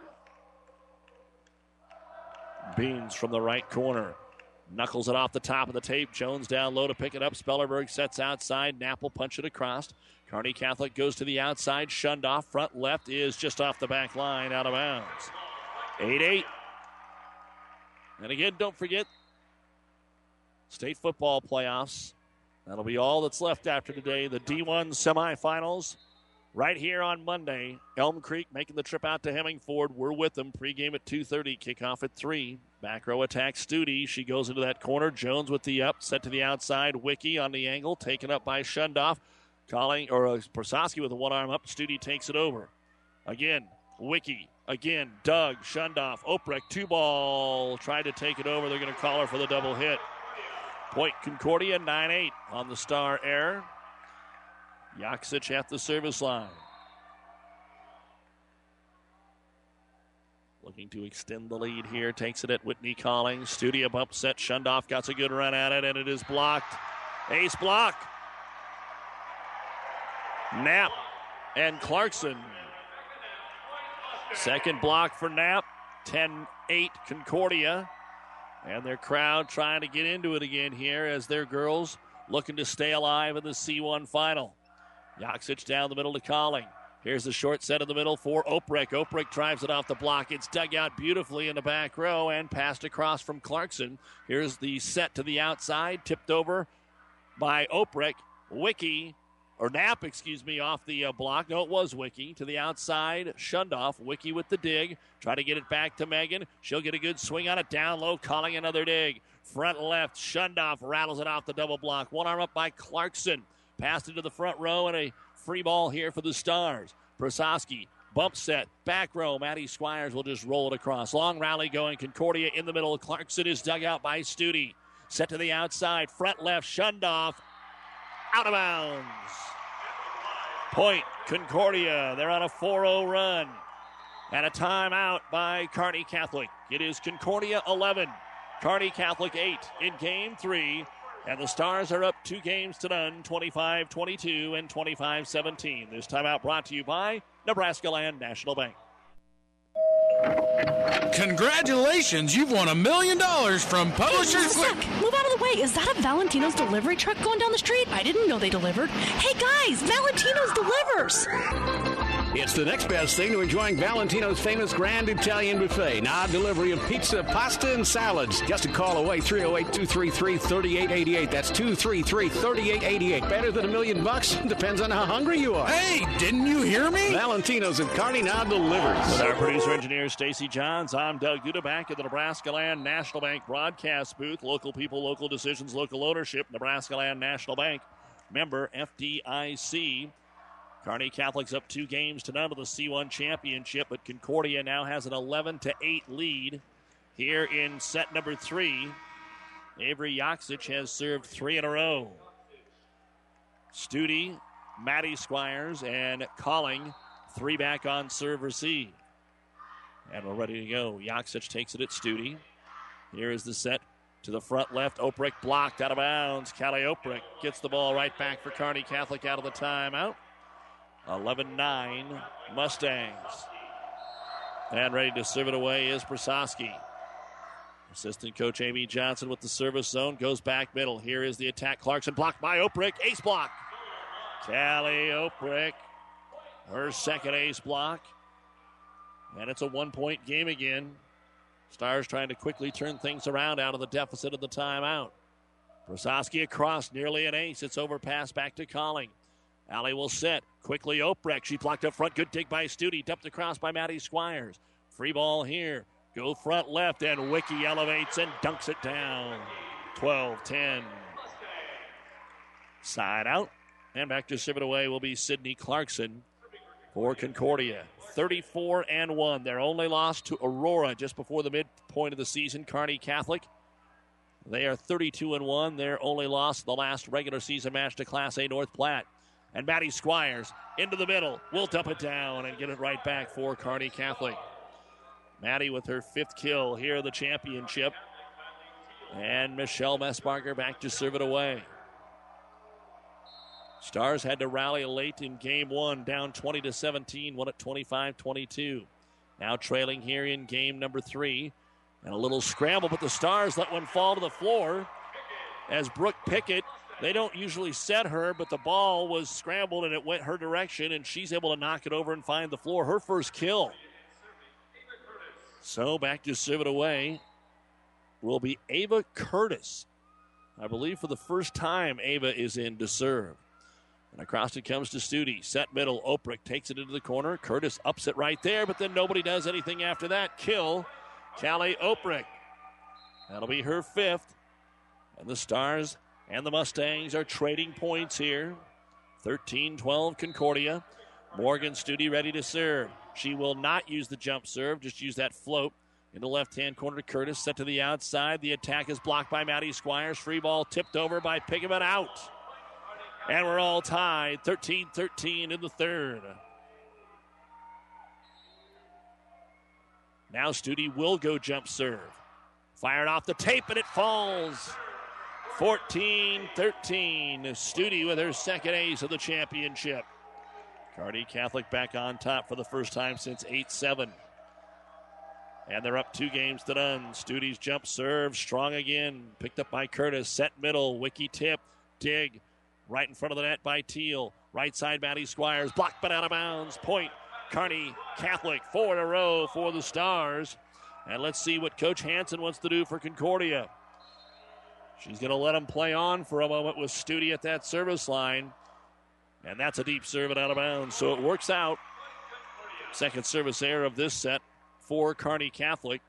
Beans from the right corner. Knuckles it off the top of the tape. Jones down low to pick it up. Spellerberg sets outside. Knapp will punch it across. Kearney Catholic goes to the outside. Shundoff. Front left is just off the back line, out of bounds. eight eight. And again, don't forget, state football playoffs. That'll be all that's left after today. The D one semifinals right here on Monday. Elm Creek making the trip out to Hemmingford. We're with them. Pregame at two thirty. Kickoff at three. Back row attack, Studi. She goes into that corner. Jones with the up. Set to the outside. Wiki on the angle. Taken up by Shundoff. Calling, or uh, Prososki with a one arm up. Studi takes it over. Again, Wiki. Again, Doug. Shundoff. Oprecht. Two ball. Tried to take it over. They're going to call her for the double hit. Point Concordia, nine eight on the Star error. Yaksic at the service line. Looking to extend the lead here. Takes it at Whitney Collings. Studi bump set. Shundoff got a good run at it, and it is blocked. Ace block. Knapp and Clarkson. Second block for Knapp. ten eight Concordia. And their crowd trying to get into it again here as their girls looking to stay alive in the C one final. Yaksic down the middle to Colling. Here's the short set in the middle for Oprecht. Oprecht drives it off the block. It's dug out beautifully in the back row and passed across from Clarkson. Here's the set to the outside, tipped over by Oprecht. Wiki, or Knapp, excuse me, off the uh, block. No, it was Wiki. To the outside, Shundoff. Wiki with the dig. Try to get it back to Megan. She'll get a good swing on it. Down low, Calling another dig. Front left, Shundoff rattles it off the double block. One arm up by Clarkson. Passed into the front row and a free ball here for the Stars. Prososki, bump set, back row. Maddie Squires will just roll it across. Long rally going. Concordia in the middle. Clarkson is dug out by Studi. Set to the outside. Front left, Shundoff. Out of bounds. Point Concordia. They're on a four oh run. And a timeout by Kearney Catholic. It is Concordia eleven, Kearney Catholic eight in game three. And the Stars are up two games to none, twenty-five twenty-two and twenty-five seventeen. This timeout brought to you by Nebraska Land National Bank. Congratulations, you've won a million dollars from Publishers Hey, Click. Move out of the way. Is that a Valentino's delivery truck going down the street? I didn't know they delivered. Hey, guys, Valentino's delivers. It's the next best thing to enjoying Valentino's famous Grand Italian Buffet. Now delivery of pizza, pasta, and salads. Just a call away, three oh eight, two three three, three eight eight eight. That's two three three, three eight eight eight. Better than a million bucks? Depends on how hungry you are. Hey, didn't you hear me? Valentino's at Kearney now delivers. With our producer-engineer, Stacy Johns, I'm Doug Duda back at the Nebraska Land National Bank broadcast booth. Local people, local decisions, local ownership. Nebraska Land National Bank. Member F D I C. Kearney Catholic's up two games to none of the C one championship, but Concordia now has an eleven to eight lead here in set number three. Avery Yaksic has served three in a row. Studi, Maddie Squires, and Calling, three back on serve receive. And we're ready to go. Yaksic takes it at Studi. Here is the set to the front left. Oprecht blocked out of bounds. Callie Oprecht gets the ball right back for Kearney Catholic out of the timeout. eleven nine Mustangs. And ready to serve it away is Prososki. Assistant coach Amy Johnson with the service zone. Goes back middle. Here is the attack. Clarkson blocked by Oprick. Ace block. Callie Oprick. Her second ace block. And it's a one-point game again. Stars trying to quickly turn things around out of the deficit of the timeout. Brosowski across, nearly an ace. It's overpass back to Colling. Allie will set. Quickly Oprecht. She blocked up front. Good dig by Stute. Dumped across by Maddie Squires. Free ball here. Go front left, and Wiki elevates and dunks it down. twelve ten. Side out. And back to serve it away will be Sydney Clarkson for Concordia. thirty-four and one. Their only loss to Aurora just before the midpoint of the season, Kearney Catholic. They are thirty-two and one. Their only loss the last regular season match to Class A North Platte. And Maddie Squires into the middle. Will dump it down and get it right back for Kearney Catholic. Maddie with her fifth kill here in the championship. And Michelle Messbarger back to serve it away. Stars had to rally late in game one, down twenty to seventeen, won at twenty-five twenty-two. Now trailing here in game number three. And a little scramble, but the Stars let one fall to the floor as Brooke Pickett. They don't usually set her, but the ball was scrambled and it went her direction, and she's able to knock it over and find the floor. Her first kill. So back to serve it away will be Ava Curtis. I believe for the first time Ava is in to serve. And across it comes to Stute. Set middle. Oprick takes it into the corner. Curtis ups it right there, but then nobody does anything after that. Kill, Callie Oprick. That'll be her fifth. And the Stars and the Mustangs are trading points here. thirteen twelve Concordia. Morgan Stute ready to serve. She will not use the jump serve, just use that float. In the left-hand corner to Curtis, set to the outside. The attack is blocked by Maddie Squires. Free ball tipped over by Pickman, out. And we're all tied, thirteen thirteen in the third. Now Stute will go jump serve. Fired off the tape, and it falls. fourteen thirteen. Stute with her second ace of the championship. Kearney Catholic back on top for the first time since eight seven. And they're up two games to none. Stute's jump serve, strong again. Picked up by Curtis. Set middle. Wiki tip. Dig. Right in front of the net by Teal. Right side, Maddie Squires. Blocked but out of bounds. Point. Kearney Catholic. Four in a row for the Stars. And let's see what Coach Hansen wants to do for Concordia. She's going to let them play on for a moment with Stute at that service line. And that's a deep serve and out of bounds. So it works out. Second service error of this set for Kearney Catholic.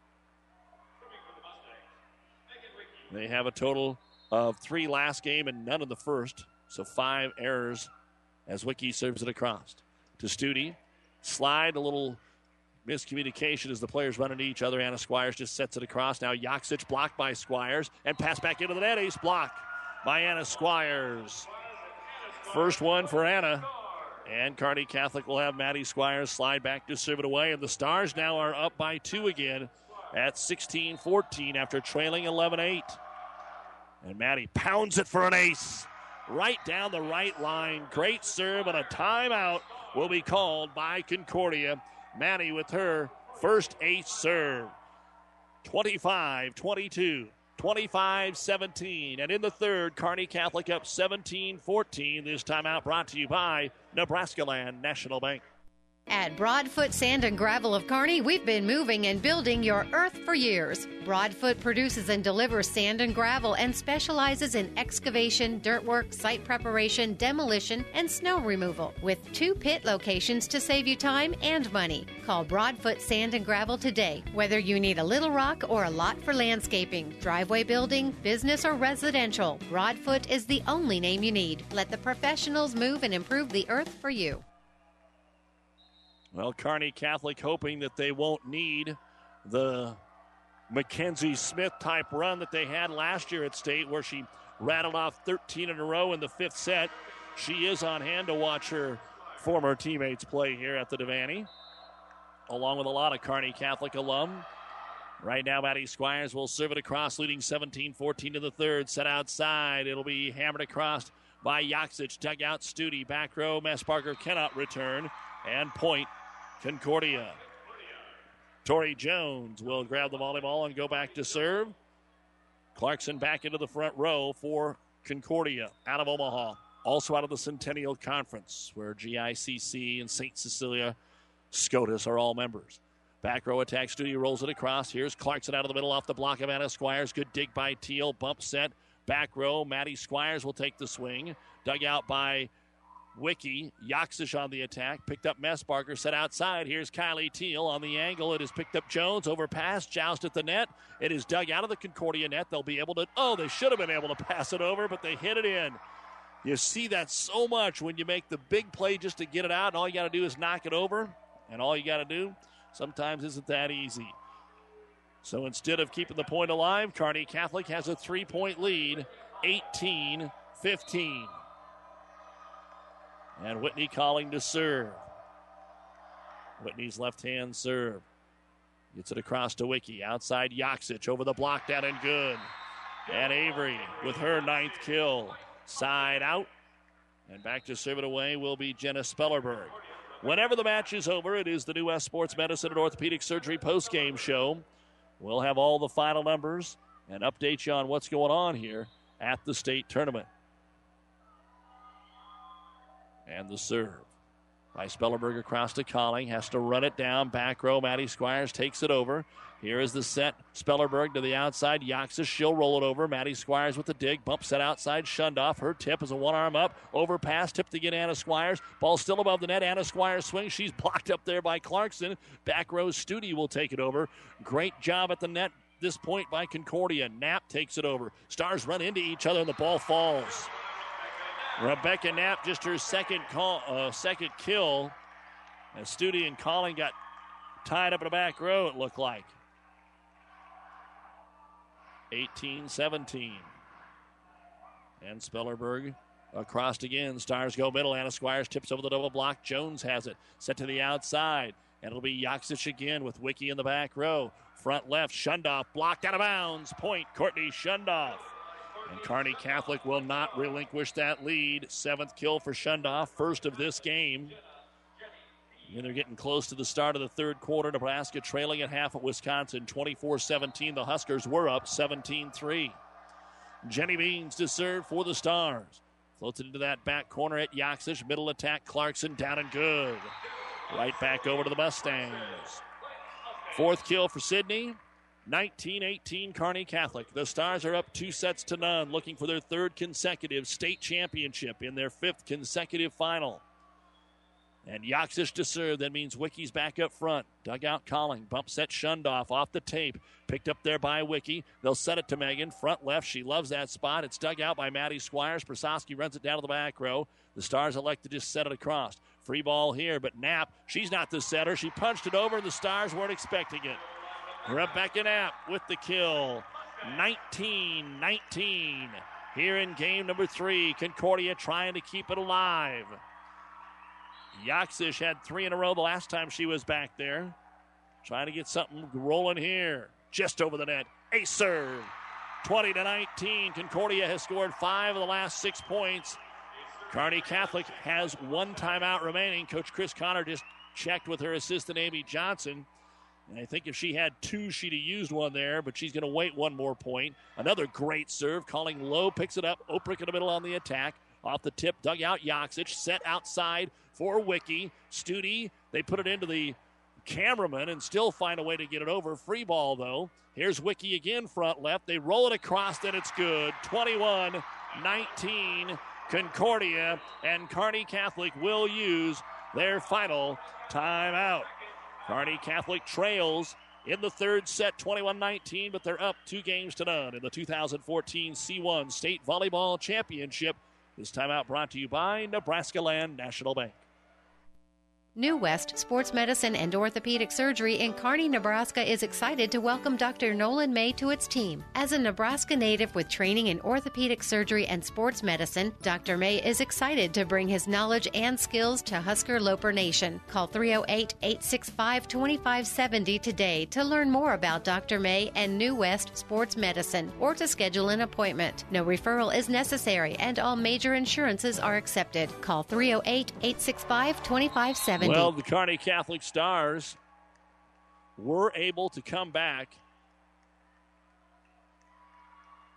They have a total of three last game and none in the first. So five errors as Wiki serves it across. To Stute. Slide, a little miscommunication as the players run into each other. Anna Squires just sets it across. Now Yaksic blocked by Squires. And pass back into the net. Ace block by Anna Squires. First one for Anna. And Kearney Catholic will have Maddie Squires slide back to serve it away. And the Stars now are up by two again at sixteen fourteen after trailing eleven eight. And Maddie pounds it for an ace. Right down the right line. Great serve, and a timeout will be called by Concordia. Maddie with her first ace serve. twenty-five twenty-two. twenty-five seventeen. And in the third, Kearney Catholic up seventeen fourteen. This timeout brought to you by Nebraska Land National Bank. At Broadfoot Sand and Gravel of Kearney, we've been moving and building your earth for years. Broadfoot produces and delivers sand and gravel and specializes in excavation, dirt work, site preparation, demolition, and snow removal, with two pit locations to save you time and money. Call Broadfoot Sand and Gravel today. Whether you need a little rock or a lot for landscaping, driveway building, business, or residential, Broadfoot is the only name you need. Let the professionals move and improve the earth for you. Well, Kearney Catholic hoping that they won't need the Mackenzie Smith type run that they had last year at State, where she rattled off thirteen in a row in the fifth set. She is on hand to watch her former teammates play here at the Devaney, along with a lot of Kearney Catholic alum. Right now, Maddie Squires will serve it across, leading seventeen fourteen to the third. Set outside. It'll be hammered across by Yaksic. Dug out Stute. Back row, Messbarger cannot return. And point, Concordia. Tori Jones will grab the volleyball and go back to serve. Clarkson back into the front row for Concordia out of Omaha. Also out of the Centennial Conference, where G I C C and Saint Cecilia SCOTUS are all members. Back row attack. Studio rolls it across. Here's Clarkson out of the middle off the block of Anna Squires. Good dig by Teal. Bump set. Back row. Maddie Squires will take the swing. Dug out by Wiki. Yaksish on the attack. Picked up Messbarger. Set outside. Here's Kylie Teal on the angle. It is picked up Jones. Overpass. Joust at the net. It is dug out of the Concordia net. They'll be able to. Oh, they should have been able to pass it over, but they hit it in. You see that so much when you make the big play just to get it out, and all you got to do is knock it over, and all you got to do sometimes isn't that easy. So instead of keeping the point alive, Kearney Catholic has a three-point lead, eighteen fifteen. And Whitney calling to serve. Whitney's left-hand serve. Gets it across to Wiki. Outside Yaksic over the block, down and good. And Avery with her ninth kill. Side out. And back to serve it away will be Jenna Spellerberg. Whenever the match is over, it is the New West Sports Medicine and Orthopedic Surgery post-game show. We'll have all the final numbers and update you on what's going on here at the state tournament. And the serve by Spellerberg across to Colling. Has to run it down. Back row, Maddie Squires takes it over. Here is the set. Spellerberg to the outside. Yaksish, she'll roll it over. Maddie Squires with the dig. Bump set outside. Shundoff. Her tip is a one-arm up. Overpass. Tip to get Anna Squires. Ball still above the net. Anna Squires swings. She's blocked up there by Clarkson. Back row, Studi will take it over. Great job at the net this point by Concordia. Knapp takes it over. Stars run into each other and the ball falls. Rebecca Knapp, just her second call, uh, second kill. And Studi and Colling got tied up in the back row, it looked like. eighteen seventeen. And Spellerberg across again. Stars go middle. Anna Squires tips over the double block. Jones has it. Set to the outside. And it'll be Yaksic again with Wiki in the back row. Front left. Shundoff blocked out of bounds. Point, Courtney Shundoff. And Kearney Catholic will not relinquish that lead. Seventh kill for Shundoff. First of this game. And they're getting close to the start of the third quarter. Nebraska trailing at half at Wisconsin, twenty-four seventeen. The Huskers were up seventeen three. Jenny Beans to serve for the Stars. Floats it into that back corner at Yaksic. Middle attack, Clarkson down and good. Right back over to the Mustangs. Fourth kill for Sydney. nineteen eighteen Kearney Catholic. The Stars are up two sets to none, looking for their third consecutive state championship in their fifth consecutive final. And Yaksic to serve. That means Wiki's back up front. Dugout Colling. Bump set Shundoff off the tape. Picked up there by Wiki. They'll set it to Megan. Front left. She loves that spot. It's dug out by Maddie Squires. Prasowski runs it down to the back row. The Stars elect to just set it across. Free ball here, but Knapp, she's not the setter. She punched it over, and the Stars weren't expecting it. Rebecca Knapp with the kill. nineteen nineteen. Here in game number three. Concordia trying to keep it alive. Yaksic had three in a row the last time she was back there. Trying to get something rolling here. Just over the net. A serve. twenty to nineteen. Concordia has scored five of the last six points. Kearney Catholic has one timeout remaining. Coach Chris Connor just checked with her assistant Amy Johnson. And I think if she had two, she'd have used one there, but she's going to wait one more point. Another great serve. Calling low, picks it up. Oprich in the middle on the attack. Off the tip, dug out Yaksic. Set outside for Wiki. Studi, they put it into the cameraman and still find a way to get it over. Free ball, though. Here's Wiki again, front left. They roll it across, and it's good. twenty-one nineteen, Concordia, and Kearney Catholic will use their final timeout. Kearney Catholic trails in the third set, twenty-one nineteen, but they're up two games to none in the two thousand fourteen C one State Volleyball Championship. This timeout brought to you by Nebraska Land National Bank. New West Sports Medicine and Orthopedic Surgery in Kearney, Nebraska is excited to welcome Doctor Nolan May to its team. As a Nebraska native with training in orthopedic surgery and sports medicine, Doctor May is excited to bring his knowledge and skills to Husker Loper Nation. Call three oh eight, eight six five, two five seven oh today to learn more about Doctor May and New West Sports Medicine or to schedule an appointment. No referral is necessary and all major insurances are accepted. Call three oh eight, eight six five, two five seven oh. Well, the Kearney Catholic Stars were able to come back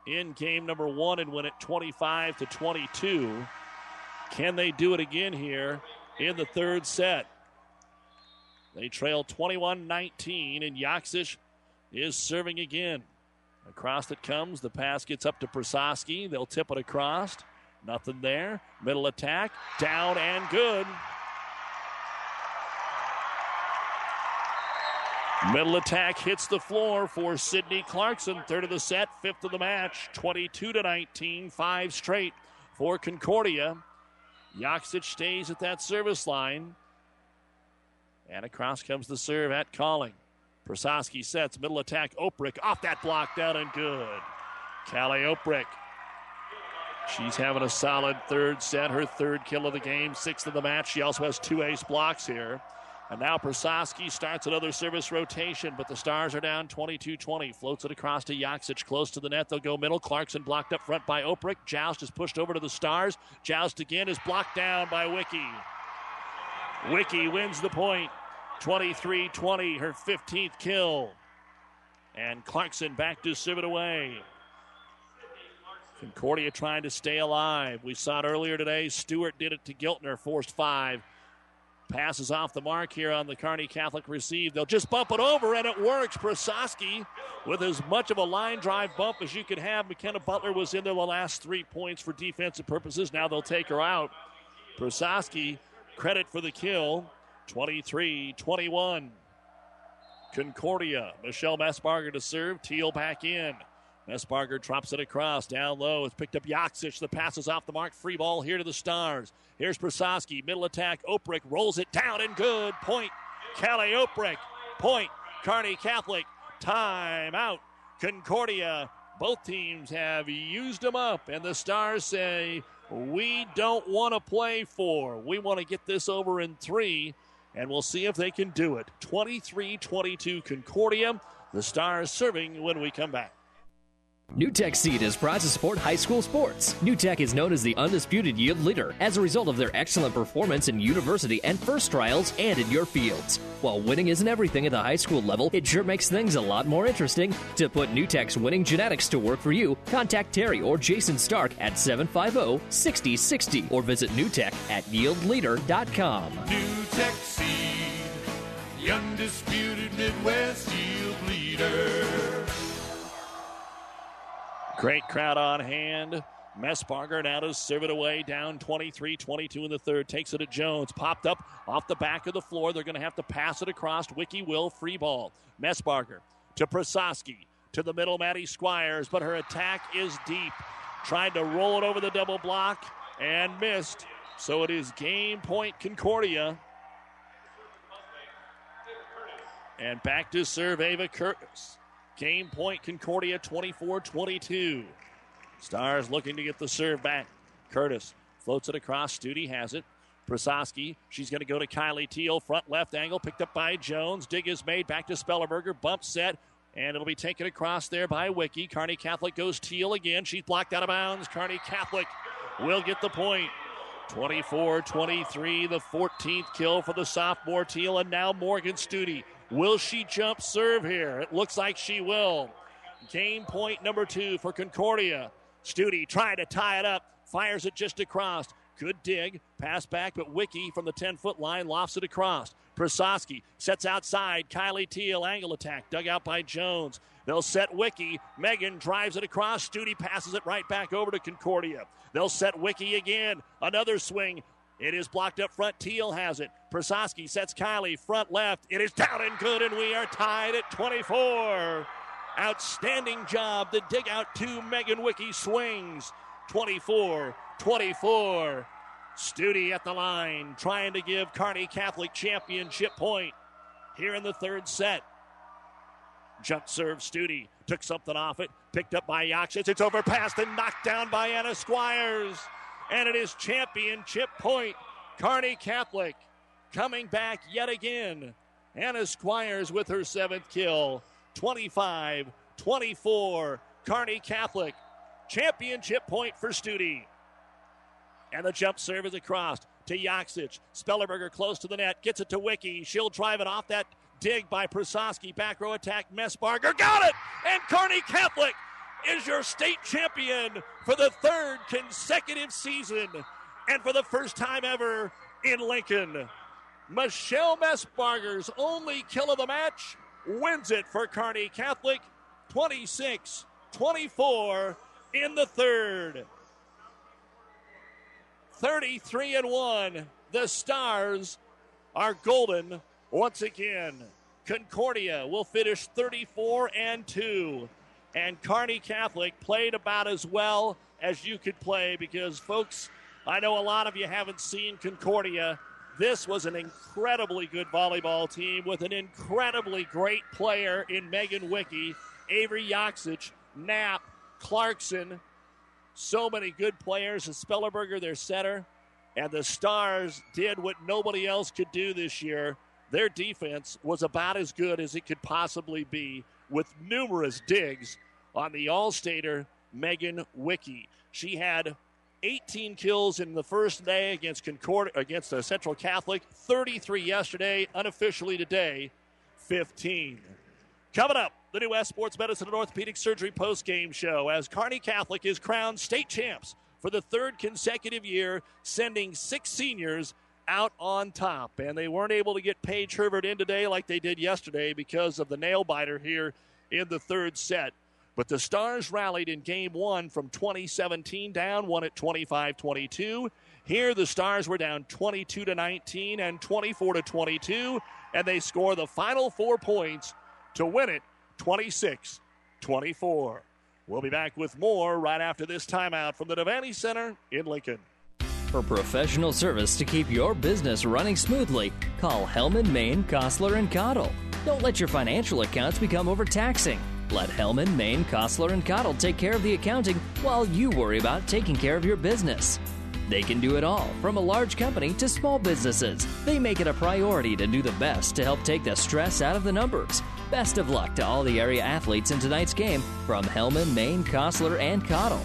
in game number one and win it twenty-five to twenty-two. Can they do it again here in the third set? They trail twenty-one nineteen, and Yaksic is serving again. Across it comes. The pass gets up to Prososki. They'll tip it across. Nothing there. Middle attack. Down and good. Middle attack hits the floor for Sydney Clarkson. Third of the set, fifth of the match. twenty-two to nineteen, five straight for Concordia. Yaksic stays at that service line. And across comes the serve at Calling. Prososki sets, middle attack, Oprich off that block, down and good. Callie Oprich. She's having a solid third set, her third kill of the game, sixth of the match. She also has two ace blocks here. And now Prososki starts another service rotation, but the Stars are down twenty-two twenty. Floats it across to Yaksic, close to the net. They'll go middle. Clarkson blocked up front by Oprich. Joust is pushed over to the Stars. Joust again is blocked down by Wiki. Wiki wins the point. twenty-three twenty, her fifteenth kill. And Clarkson back to serve it away. Concordia trying to stay alive. We saw it earlier today. Stewart did it to Giltner, forced five. Passes off the mark here on the Kearney Catholic receive. They'll just bump it over, and it works. Prososki with as much of a line drive bump as you could have. McKenna Butler was in there the last three points for defensive purposes. Now they'll take her out. Prososki, credit for the kill. twenty-three twenty-one. Concordia. Michelle Messbarger to serve. Teal back in. Messbarger drops it across. Down low. It's picked up Yaksic. The pass is off the mark. Free ball here to the Stars. Here's Prososki. Middle attack. Oprich rolls it down and good. Point. Callie Oprich. Point. Kearney Catholic. Timeout. Concordia. Both teams have used them up. And the Stars say, we don't want to play four. We want to get this over in three. And we'll see if they can do it. twenty-three twenty-two Concordia. The Stars serving when we come back. NewTek Seed is proud to support high school sports. NewTek is known as the undisputed yield leader as a result of their excellent performance in university and first trials and in your fields. While winning isn't everything at the high school level, it sure makes things a lot more interesting. To put NewTek's winning genetics to work for you, contact Terry or Jason Stark at seven five zero, six zero six zero or visit NewTek at yield leader dot com. NewTek Seed, the undisputed Midwest yield leader. Great crowd on hand. Messbarger now to serve it away, down twenty-three twenty-two in the third. Takes it to Jones. Popped up off the back of the floor. They're going to have to pass it across. Wiki will. Free ball. Messbarger to Prososki. To the middle, Maddie Squires. But her attack is deep. Tried to roll it over the double block and missed. So it is game point Concordia. And back to serve Ava Curtis. Game point Concordia, twenty-four twenty-two. Stars looking to get the serve back. Curtis floats it across. Studi has it. Prososki, she's going to go to Kylie Teal. Front left angle, picked up by Jones. Dig is made, back to Spellerberger. Bump set, and it'll be taken across there by Wiki. Kearney Catholic goes Teal again. She's blocked out of bounds. Kearney Catholic will get the point. twenty-four twenty-three, the fourteenth kill for the sophomore Teal, and now Morgan Studi. Will she jump serve here? It looks like she will. Game point number two for Concordia. Studi trying to tie it up. Fires it just across. Good dig. Pass back, but Wiki from the ten-foot line lofts it across. Prososki sets outside. Kylie Teal, angle attack. Dug out by Jones. They'll set Wiki. Megan drives it across. Studi passes it right back over to Concordia. They'll set Wiki again. Another swing. It is blocked up front. Teal has it. Prososki sets Kylie front left. It is down and good, and we are tied at twenty-four. Outstanding job. The dig out to Megan Wiki swings. twenty-four twenty-four. Studi at the line, trying to give Kearney Catholic championship point here in the third set. Jump serve, Studi took something off it. Picked up by Yaksic. It's overpassed and knocked down by Anna Squires. And it is championship point. Kearney Catholic coming back yet again. Anna Squires with her seventh kill. twenty-five twenty-four. Kearney Catholic. Championship point for Studi. And the jump serve is across to Yaksic. Spellerberger close to the net. Gets it to Wiki. She'll drive it off that dig by Prososki. Back row attack. Messbarger got it. And Kearney Catholic is your state champion for the third consecutive season and for the first time ever in Lincoln. Michelle Messbarger's only kill of the match wins it for Kearney Catholic, twenty-six twenty-four in the third. thirty-three and one. The Stars are golden once again. Concordia will finish thirty-four and two. And Kearney Catholic played about as well as you could play because, folks, I know a lot of you haven't seen Concordia. This was an incredibly good volleyball team with an incredibly great player in Megan Wicke, Avery Yoksich, Knapp, Clarkson. So many good players. And Spellerberger, their center. And the Stars did what nobody else could do this year. Their defense was about as good as it could possibly be with numerous digs on the All-Stater, Megan Wicke. She had eighteen kills in the first day against Concord, against uh, Central Catholic, thirty-three yesterday, unofficially today, fifteen. Coming up, the New West Sports Medicine and Orthopedic Surgery postgame show as Kearney Catholic is crowned state champs for the third consecutive year, sending six seniors out on top. And they weren't able to get Paige Herbert in today like they did yesterday because of the nail biter here in the third set. But the Stars rallied in game one from twenty seventeen down, won at twenty-five twenty-two. Here the Stars were down twenty-two to nineteen and twenty-four to twenty-two, and they score the final four points to win it twenty-six twenty-four. We'll be back with more right after this timeout from the Devaney Center in Lincoln. For professional service to keep your business running smoothly, call Hellman, Maine, Kostler, and Cottle. Don't let your financial accounts become overtaxing. Let Hellman, Maine, Kostler, and Cottle take care of the accounting while you worry about taking care of your business. They can do it all, from a large company to small businesses. They make it a priority to do the best to help take the stress out of the numbers. Best of luck to all the area athletes in tonight's game from Hellman, Maine, Kostler, and Cottle.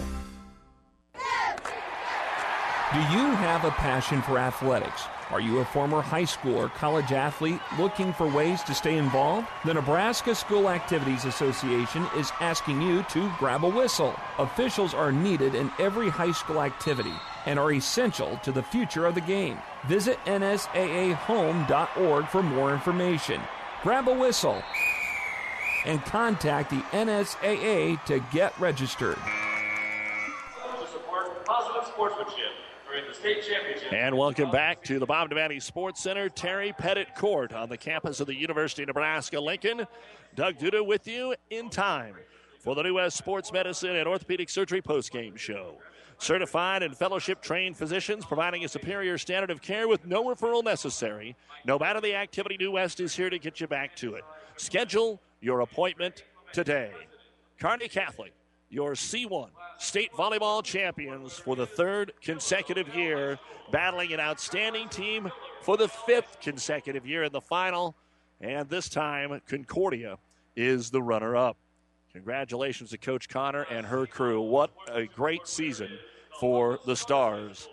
Do you have a passion for athletics? Are you a former high school or college athlete looking for ways to stay involved? The Nebraska School Activities Association is asking you to grab a whistle. Officials are needed in every high school activity and are essential to the future of the game. Visit N S A A home dot org for more information. Grab a whistle and contact the N S A A to get registered. To support positive sportsmanship during the state championship. And welcome back to the Bob Devaney Sports Center, Terry Pettit Court on the campus of the University of Nebraska-Lincoln. Doug Duda with you in time for the New West Sports Medicine and Orthopedic Surgery postgame show. Certified and fellowship-trained physicians providing a superior standard of care with no referral necessary. No matter the activity, New West is here to get you back to it. Schedule your appointment today. Kearney Catholic, your C one state volleyball champions for the third consecutive year, battling an outstanding team for the fifth consecutive year in the final. And this time, Concordia is the runner-up. Congratulations to Coach Connor and her crew. What a great season for the Stars.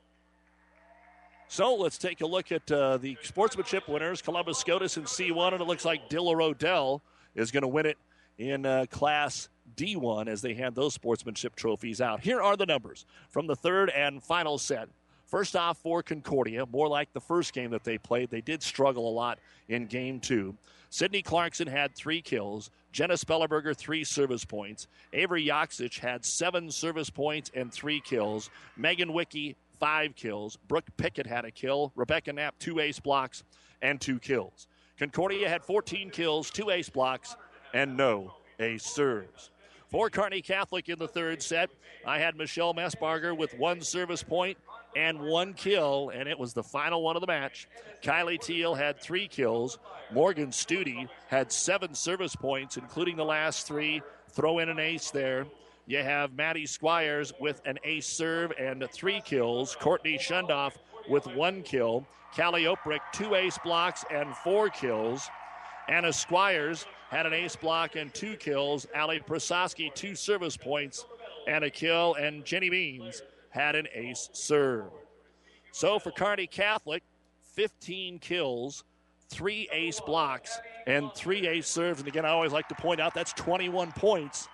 So let's take a look at uh, the sportsmanship winners. Columbus SCOTUS in C one, and it looks like Diller Odell is going to win it in uh, Class D one as they hand those sportsmanship trophies out. Here are the numbers from the third and final set. First off for Concordia, more like the first game that they played. They did struggle a lot in game two. Sydney Clarkson had three kills. Jenna Spellerberger, three service points. Avery Yoksich had seven service points and three kills. Megan Wicke, five kills. Brooke Pickett had a kill. Rebecca Knapp, two ace blocks and two kills. Concordia had fourteen kills, two ace blocks, and no ace serves. For Kearney Catholic in the third set, I had Michelle Messbarger with one service point and one kill, and it was the final one of the match. Kylie Teal had three kills. Morgan Studi had seven service points, including the last three. Throw in an ace there. You have Maddie Squires with an ace serve and three kills. Courtney Shundoff with one kill. Callie Oprick, two ace blocks and four kills. Anna Squires had an ace block and two kills. Allie Prasowski, two service points and a kill. And Jenny Beans had an ace serve. So for Kearney Catholic, fifteen kills, three ace blocks, and three ace serves. And again, I always like to point out that's twenty-one points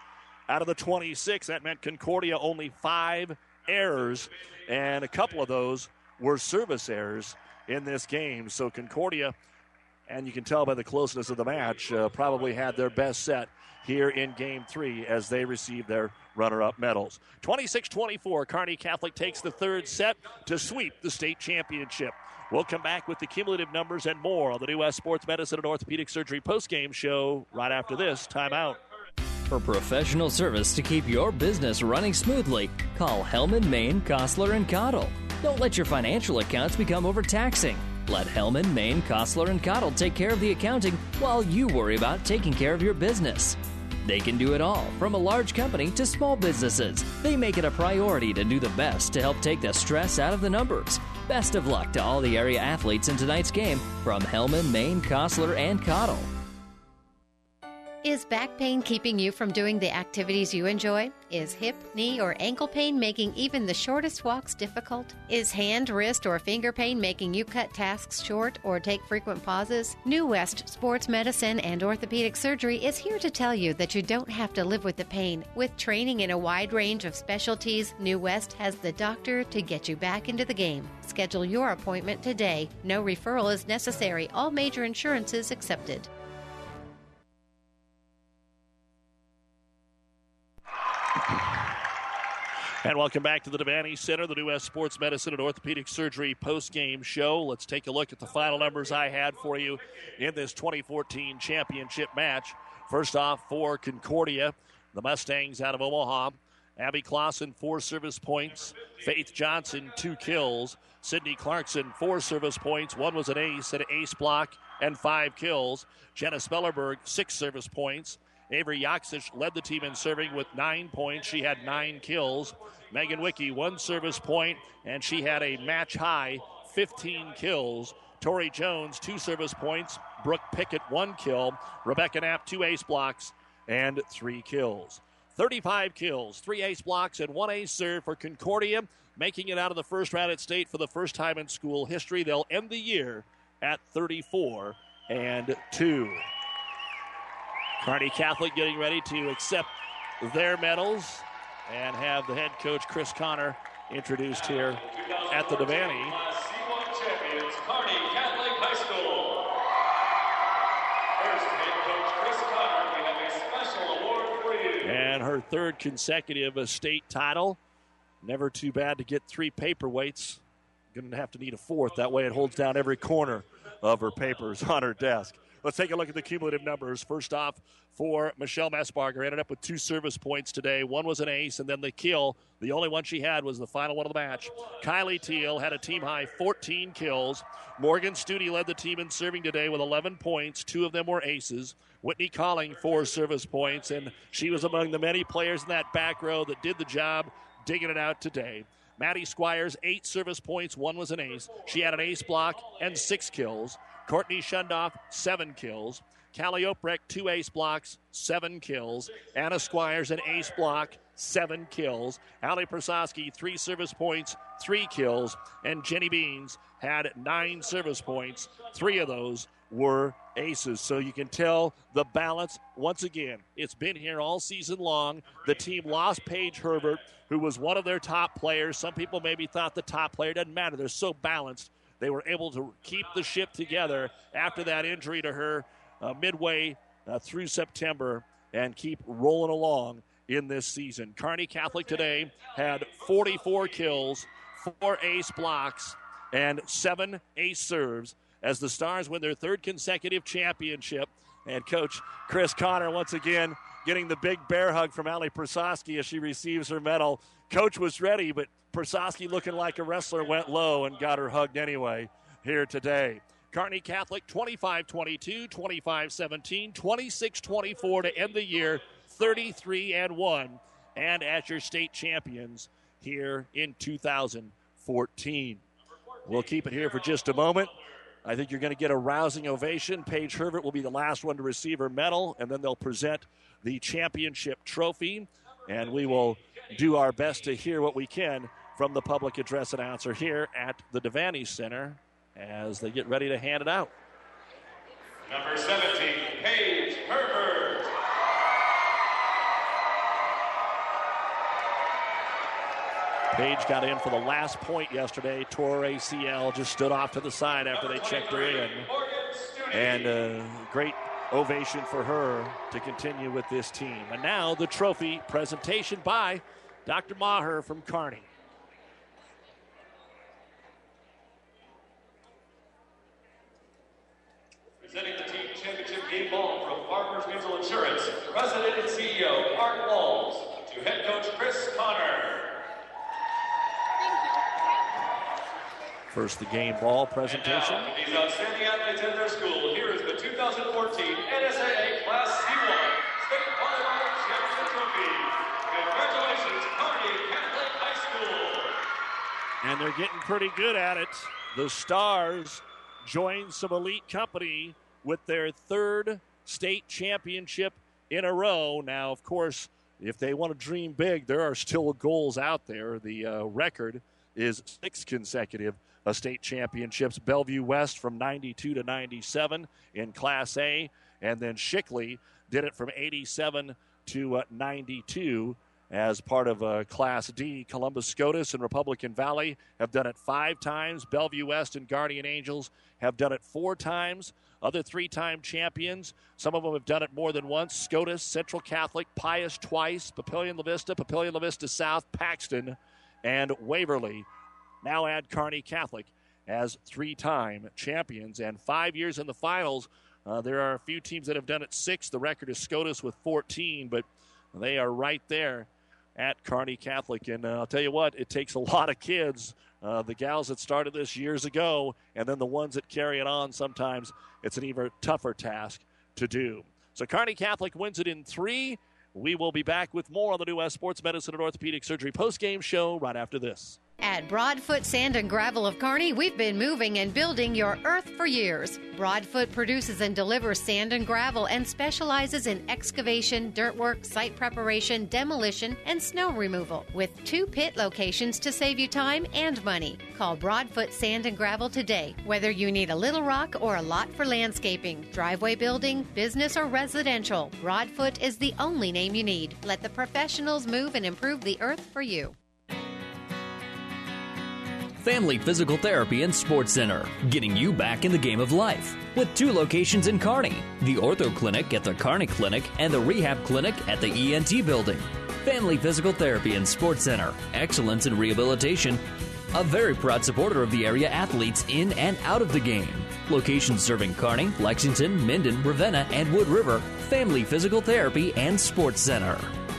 out of the twenty-six. That meant Concordia only five errors, and a couple of those were service errors in this game. So Concordia, and you can tell by the closeness of the match, uh, probably had their best set here in game three as they receive their runner-up medals. twenty-six twenty-four, Kearney Catholic takes the third set to sweep the state championship. We'll come back with the cumulative numbers and more on the New West Sports Medicine and Orthopedic Surgery postgame show right after this timeout. For professional service to keep your business running smoothly, call Hellman, Maine, Kostler, and Cottle. Don't let your financial accounts become overtaxing. Let Hellman, Maine, Kostler, and Cottle take care of the accounting while you worry about taking care of your business. They can do it all, from a large company to small businesses. They make it a priority to do the best to help take the stress out of the numbers. Best of luck to all the area athletes in tonight's game from Hellman, Maine, Kostler, and Cottle. Is back pain keeping you from doing the activities you enjoy? Is hip, knee, or ankle pain making even the shortest walks difficult? Is hand, wrist, or finger pain making you cut tasks short or take frequent pauses? New West Sports Medicine and Orthopedic Surgery is here to tell you that you don't have to live with the pain. With training in a wide range of specialties, New West has the doctor to get you back into the game. Schedule your appointment today. No referral is necessary. All major insurances accepted. And welcome back to the Devaney Center, the New West Sports Medicine and Orthopedic Surgery post-game show. Let's take a look at the final numbers I had for you in this twenty fourteen championship match. First off, for Concordia, the Mustangs out of Omaha. Abby Clausen, four service points. Faith Johnson, two kills. Sydney Clarkson, four service points. One was an ace, an ace block, and five kills. Jenna Spellerberg, six service points. Avery Yaksich led the team in serving with nine points. She had nine kills. Megan Wicke, one service point, and she had a match-high fifteen kills. Tori Jones, two service points. Brooke Pickett, one kill. Rebecca Knapp, two ace blocks, and three kills. thirty-five kills, three ace blocks, and one ace serve for Concordia, making it out of the first round at state for the first time in school history. They'll end the year at thirty-four and two. Kearney Catholic getting ready to accept their medals and have the head coach, Chris Connor, introduced here at the Devaney. C one champions, Kearney Catholic High School. First head coach, Chris Connor, we have a special award for you. And her third consecutive state title. Never too bad to get three paperweights. Going to have to need a fourth. That way it holds down every corner of her papers on her desk. Let's take a look at the cumulative numbers. First off, for Michelle Messbarger, ended up with two service points today. One was an ace, and then the kill. The only one she had was the final one of the match. Kylie Teal had a team-high fourteen kills. Morgan Studi led the team in serving today with eleven points. Two of them were aces. Whitney Colling, four service points, and she was among the many players in that back row that did the job digging it out today. Maddie Squires, eight service points. One was an ace. She had an ace block and six kills. Courtney Shundoff, seven kills. Callie Oprecht, two ace blocks, seven kills. Anna Squires, an ace block, seven kills. Allie Prasowski, three service points, three kills. And Jenny Beans had nine service points. Three of those were aces. So you can tell the balance. Once again, it's been here all season long. The team lost Paige Herbert, who was one of their top players. Some people maybe thought the top player doesn't matter. They're so balanced. They were able to keep the ship together after that injury to her uh, midway uh, through September and keep rolling along in this season. Kearney Catholic today had forty-four kills, four ace blocks, and seven ace serves as the Stars win their third consecutive championship. And Coach Chris Connor once again getting the big bear hug from Allie Prasowski as she receives her medal. Coach was ready, but Prasowski, looking like a wrestler, went low and got her hugged anyway here today. Kearney Catholic twenty-five twenty-two, twenty-five seventeen, twenty-six twenty-four to end the year thirty-three and one, and as your state champions here in two thousand fourteen. We'll keep it here for just a moment. I think you're going to get a rousing ovation. Paige Herbert will be the last one to receive her medal, and then they'll present the championship trophy, and we will do our best to hear what we can from the public address announcer here at the Devaney Center as they get ready to hand it out. Number seventeen, Paige Herbert. Page got in for the last point yesterday. Tore her A C L, just stood off to the side after they checked her in. And a great ovation for her to continue with this team. And now the trophy presentation by Doctor Maher from Kearney. Presenting the team championship game ball from Farmers Mutual Insurance, President and C E O Art Walls, to head coach Chris Connor. First, the game ball presentation. And now, these outstanding athletes at their school, here is the two thousand fourteen N S A A Class C one State Volleyball Championship Trophy. Congratulations, Kearney Catholic High School. And they're getting pretty good at it. The Stars join some elite company with their third state championship in a row. Now, of course, if they want to dream big, there are still goals out there. The uh, record is six consecutive uh, state championships. Bellevue West from ninety-two to ninety-seven in Class A, and then Shickley did it from eighty-seven to uh, ninety-two as part of uh, Class D. Columbus Scotus and Republican Valley have done it five times. Bellevue West and Guardian Angels have done it four times. Other three-time champions, some of them have done it more than once. Scotus, Central Catholic, Pius twice, Papillion La Vista, Papillion La Vista South, Paxton, and Waverly. Now add Kearney Catholic as three-time champions. And five years in the finals, uh, there are a few teams that have done it six. The record is Scotus with fourteen, but they are right there at Kearney Catholic. And uh, I'll tell you what, it takes a lot of kids, uh, the gals that started this years ago, and then the ones that carry it on. Sometimes it's an even tougher task to do. So Kearney Catholic wins it in three. We will be back with more on the New West Sports Medicine and Orthopedic Surgery postgame show right after this. At Broadfoot Sand and Gravel of Kearney, we've been moving and building your earth for years. Broadfoot produces and delivers sand and gravel and specializes in excavation, dirt work, site preparation, demolition, and snow removal, with two pit locations to save you time and money. Call Broadfoot Sand and Gravel today, whether you need a little rock or a lot for landscaping, driveway building, business, or residential. Broadfoot is the only name you need. Let the professionals move and improve the earth for you. Family Physical Therapy and Sports Center, getting you back in the game of life. With two locations in Kearney, the Ortho Clinic at the Kearney Clinic and the Rehab Clinic at the E N T Building. Family Physical Therapy and Sports Center, excellence in rehabilitation, a very proud supporter of the area athletes in and out of the game. Locations serving Kearney, Lexington, Minden, Ravenna, and Wood River. Family Physical Therapy and Sports Center.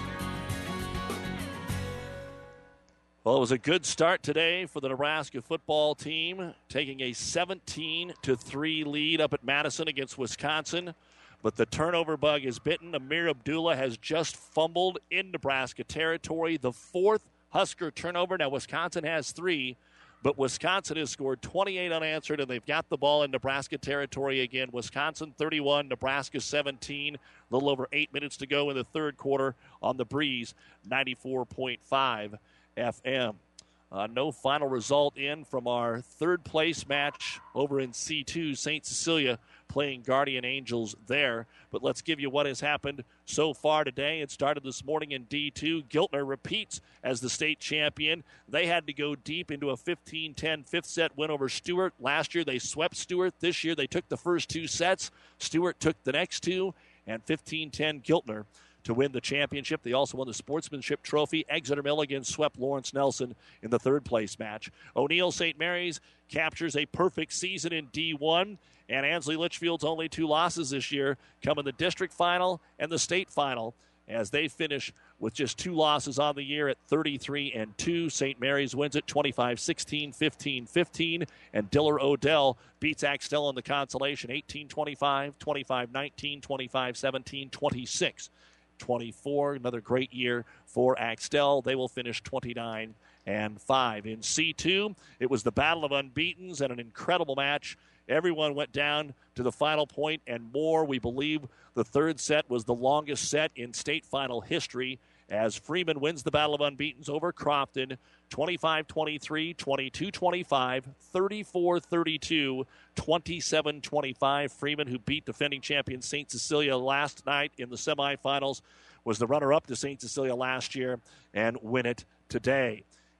Well, it was a good start today for the Nebraska football team, taking a seventeen to three lead up at Madison against Wisconsin. But the turnover bug is bitten. Amir Abdullah has just fumbled in Nebraska territory, the fourth Husker turnover. Now, Wisconsin has three, but Wisconsin has scored twenty-eight unanswered, and they've got the ball in Nebraska territory again. Wisconsin thirty-one, Nebraska seventeen. A little over eight minutes to go in the third quarter on the Breeze, ninety-four point five F M. Uh, no final result in from our third place match over in C two, Saint Cecilia playing Guardian Angels there. But let's give you what has happened so far today. It started this morning in D two. Giltner repeats as the state champion. They had to go deep into a fifteen ten fifth set win over Stewart. Last year they swept Stewart. This year they took the first two sets. Stewart took the next two, and fifteen ten Giltner to win the championship. They also won the sportsmanship trophy. Exeter Milligan swept Lawrence Nelson in the third place match. O'Neill Saint Mary's captures a perfect season in D one. And Ansley Litchfield's only two losses this year come in the district final and the state final, as they finish with just two losses on the year at thirty-three and two. Saint Mary's wins it twenty-five sixteen, fifteen fifteen, and Diller Odell beats Axtell in the consolation eighteen twenty-five, twenty-five nineteen, twenty-five seventeen, twenty-six twenty-four. Another great year for Axtell. They will finish twenty-nine and five. In C two, it was the battle of unbeatens and an incredible match. Everyone went down to the final point and more. We believe the third set was the longest set in state final history, as Freeman wins the battle of unbeatens over Crofton, twenty-five twenty-three, twenty-two twenty-five, thirty-four thirty-two, twenty-seven twenty-five. Freeman, who beat defending champion Saint Cecilia last night in the semifinals, was the runner-up to Saint Cecilia last year and win it today.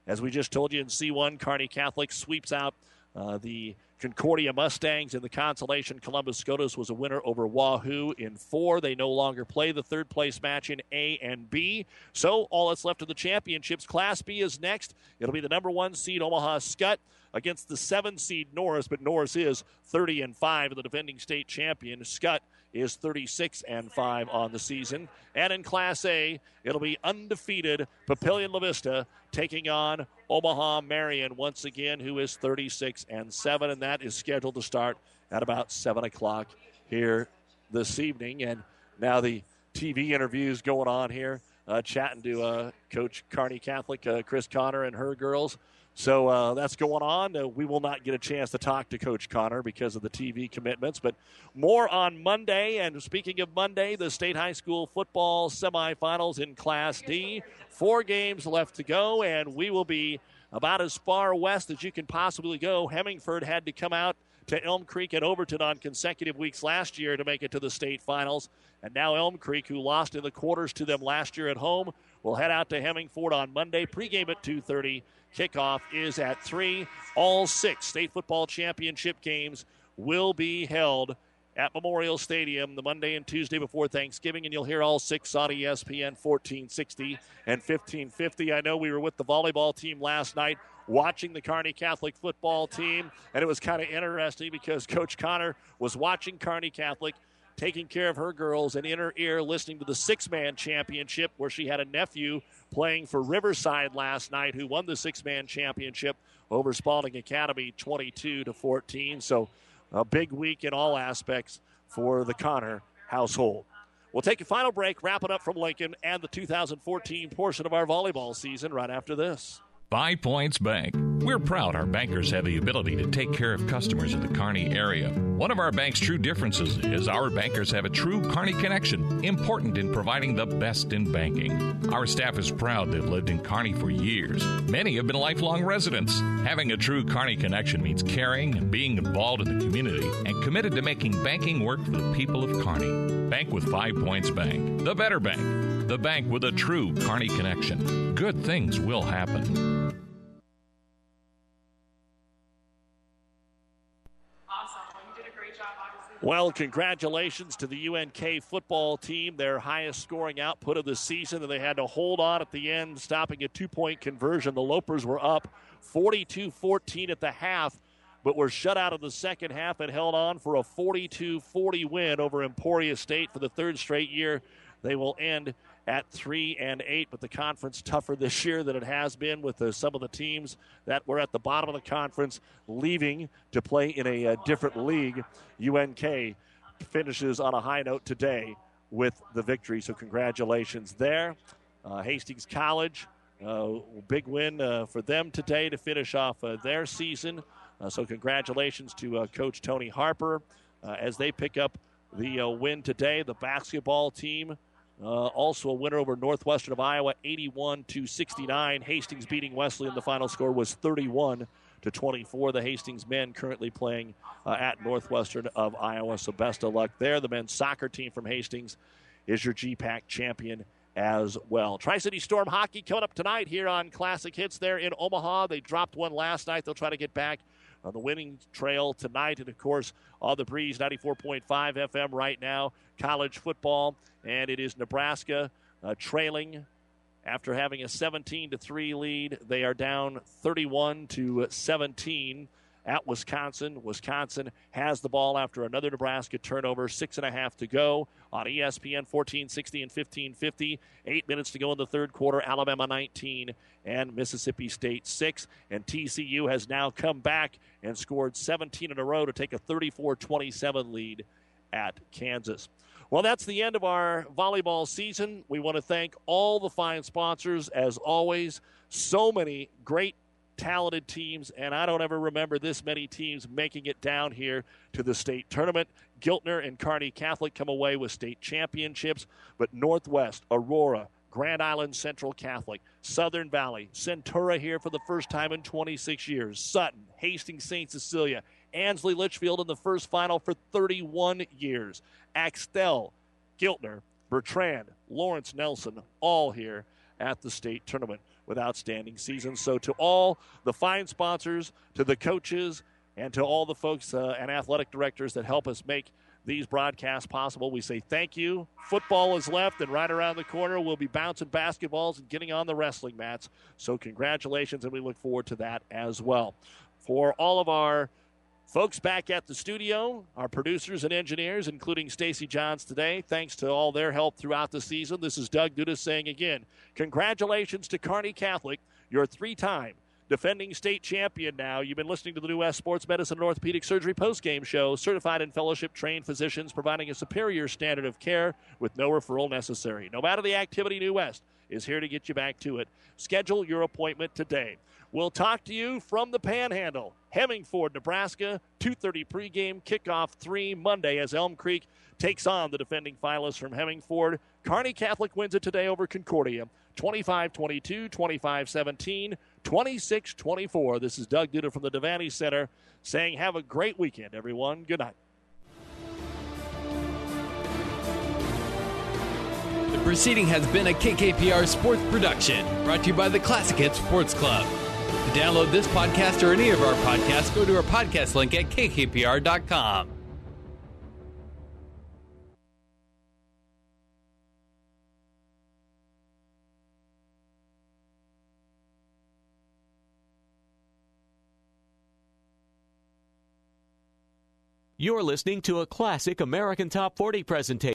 As we just told you in C one, Kearney Catholic sweeps out uh, the Concordia Mustangs in the consolation. Columbus Scotus was a winner over Wahoo in four. They no longer play the third place match in A and B. So all that's left of the championships. Class B is next. It'll be the number one seed Omaha Skutt against the seven seed Norris, but Norris is thirty and five, and the defending state champion Skutt is thirty-six and five on the season. And in Class A, it'll be undefeated Papillion La Vista taking on Omaha Marion once again, who is thirty-six and seven, and that is scheduled to start at about seven o'clock here this evening. And now the T V interviews going on here, uh, chatting to uh, Coach Kearney Catholic, uh, Chris Connor and her girls. So uh, that's going on. Uh, we will not get a chance to talk to Coach Connor because of the T V commitments, but more on Monday. And speaking of Monday, the state high school football semifinals in Class D. Four games left to go, and we will be about as far west as you can possibly go. Hemingford had to come out to Elm Creek and Overton on consecutive weeks last year to make it to the state finals. And now Elm Creek, who lost in the quarters to them last year at home, will head out to Hemingford on Monday. Pregame at two thirty. Kickoff is at three. All six state football championship games will be held at Memorial Stadium the Monday and Tuesday before Thanksgiving, and you'll hear all six on E S P N fourteen sixty and fifteen fifty. I know we were with the volleyball team last night watching the Kearney Catholic football team, and it was kind of interesting because Coach Connor was watching Kearney Catholic, taking care of her girls, and in her ear listening to the six-man championship where she had a nephew playing for Riverside last night who won the six-man championship over Spalding Academy twenty-two to fourteen. So a big week in all aspects for the Connor household. We'll take a final break, wrap it up from Lincoln and the two thousand fourteen portion of our volleyball season right after this. Five Points Bank. We're proud our bankers have the ability to take care of customers in the Kearney area. One of our bank's true differences is our bankers have a true Kearney connection, important in providing the best in banking. Our staff is proud they've lived in Kearney for years. Many have been lifelong residents. Having a true Kearney connection means caring and being involved in the community and committed to making banking work for the people of Kearney. Bank with Five Points Bank. The better bank. The bank with a true Kearney connection. Good things will happen. Well, congratulations to the U N K football team, their highest scoring output of the season, and they had to hold on at the end, stopping a two-point conversion. The Lopers were up forty-two fourteen at the half, but were shut out of the second half and held on for a forty-two forty win over Emporia State for the third straight year. They will end at three and eight, but the conference tougher this year than it has been with the, some of the teams that were at the bottom of the conference leaving to play in a, a different league. U N K finishes on a high note today with the victory, so congratulations there. Uh, Hastings College, uh, big win uh, for them today to finish off uh, their season. Uh, so congratulations to uh, Coach Tony Harper uh, as they pick up the uh, win today. The basketball team Uh, also a winner over Northwestern of Iowa, eighty-one to sixty-nine. Hastings beating Wesley, and the final score was thirty-one to twenty-four. The Hastings men currently playing uh, at Northwestern of Iowa, so best of luck there. The men's soccer team from Hastings is your G PAC champion as well. Tri-City Storm hockey coming up tonight here on Classic Hits there in Omaha. They dropped one last night. They'll try to get back on the winning trail tonight. And, of course, on the Breeze, ninety-four point five F M right now, college football. And it is Nebraska uh, trailing after having a seventeen to three lead. They are down thirty-one to seventeen at Wisconsin. Wisconsin has the ball after another Nebraska turnover. Six and a half to go on E S P N fourteen sixty and fifteen fifty. Eight minutes to go in the third quarter. Alabama nineteen and Mississippi State six. And T C U has now come back and scored seventeen in a row to take a thirty-four twenty-seven lead at Kansas. Well, that's the end of our volleyball season. We want to thank all the fine sponsors, as always. So many great, talented teams, and I don't ever remember this many teams making it down here to the state tournament. Giltner and Kearney Catholic come away with state championships, but Northwest, Aurora, Grand Island Central Catholic, Southern Valley, Centura here for the first time in twenty-six years, Sutton, Hastings Saint Cecilia, Ansley Litchfield in the first final for thirty-one years. Axtell, Giltner, Bertrand, Lawrence Nelson, all here at the state tournament. with outstanding seasons. So to all the fine sponsors, to the coaches, and to all the folks uh, and athletic directors that help us make these broadcasts possible, we say thank you. Football is left, and right around the corner we'll be bouncing basketballs and getting on the wrestling mats. So congratulations, and we look forward to that as well. For all of our folks back at the studio, our producers and engineers, including Stacy Johns today, thanks to all their help throughout the season, this is Doug Duda saying again, congratulations to Kearney Catholic, your three-time defending state champion now. You've been listening to the New West Sports Medicine and Orthopedic Surgery postgame show. Certified and fellowship-trained physicians providing a superior standard of care with no referral necessary. No matter the activity, New West is here to get you back to it. Schedule your appointment today. We'll talk to you from the Panhandle, Hemmingford, Nebraska, two thirty pregame, kickoff three Monday as Elm Creek takes on the defending finalists from Hemmingford. Kearney Catholic wins it today over Concordia, twenty-five twenty-two, twenty-five seventeen, twenty-six twenty-four. This is Doug Duda from the Devaney Center saying have a great weekend, everyone. Good night. The proceeding has been a K K P R sports production brought to you by the Classic Hit Sports Club. To download this podcast or any of our podcasts, go to our podcast link at K K P R dot com. You're listening to a classic American Top forty presentation.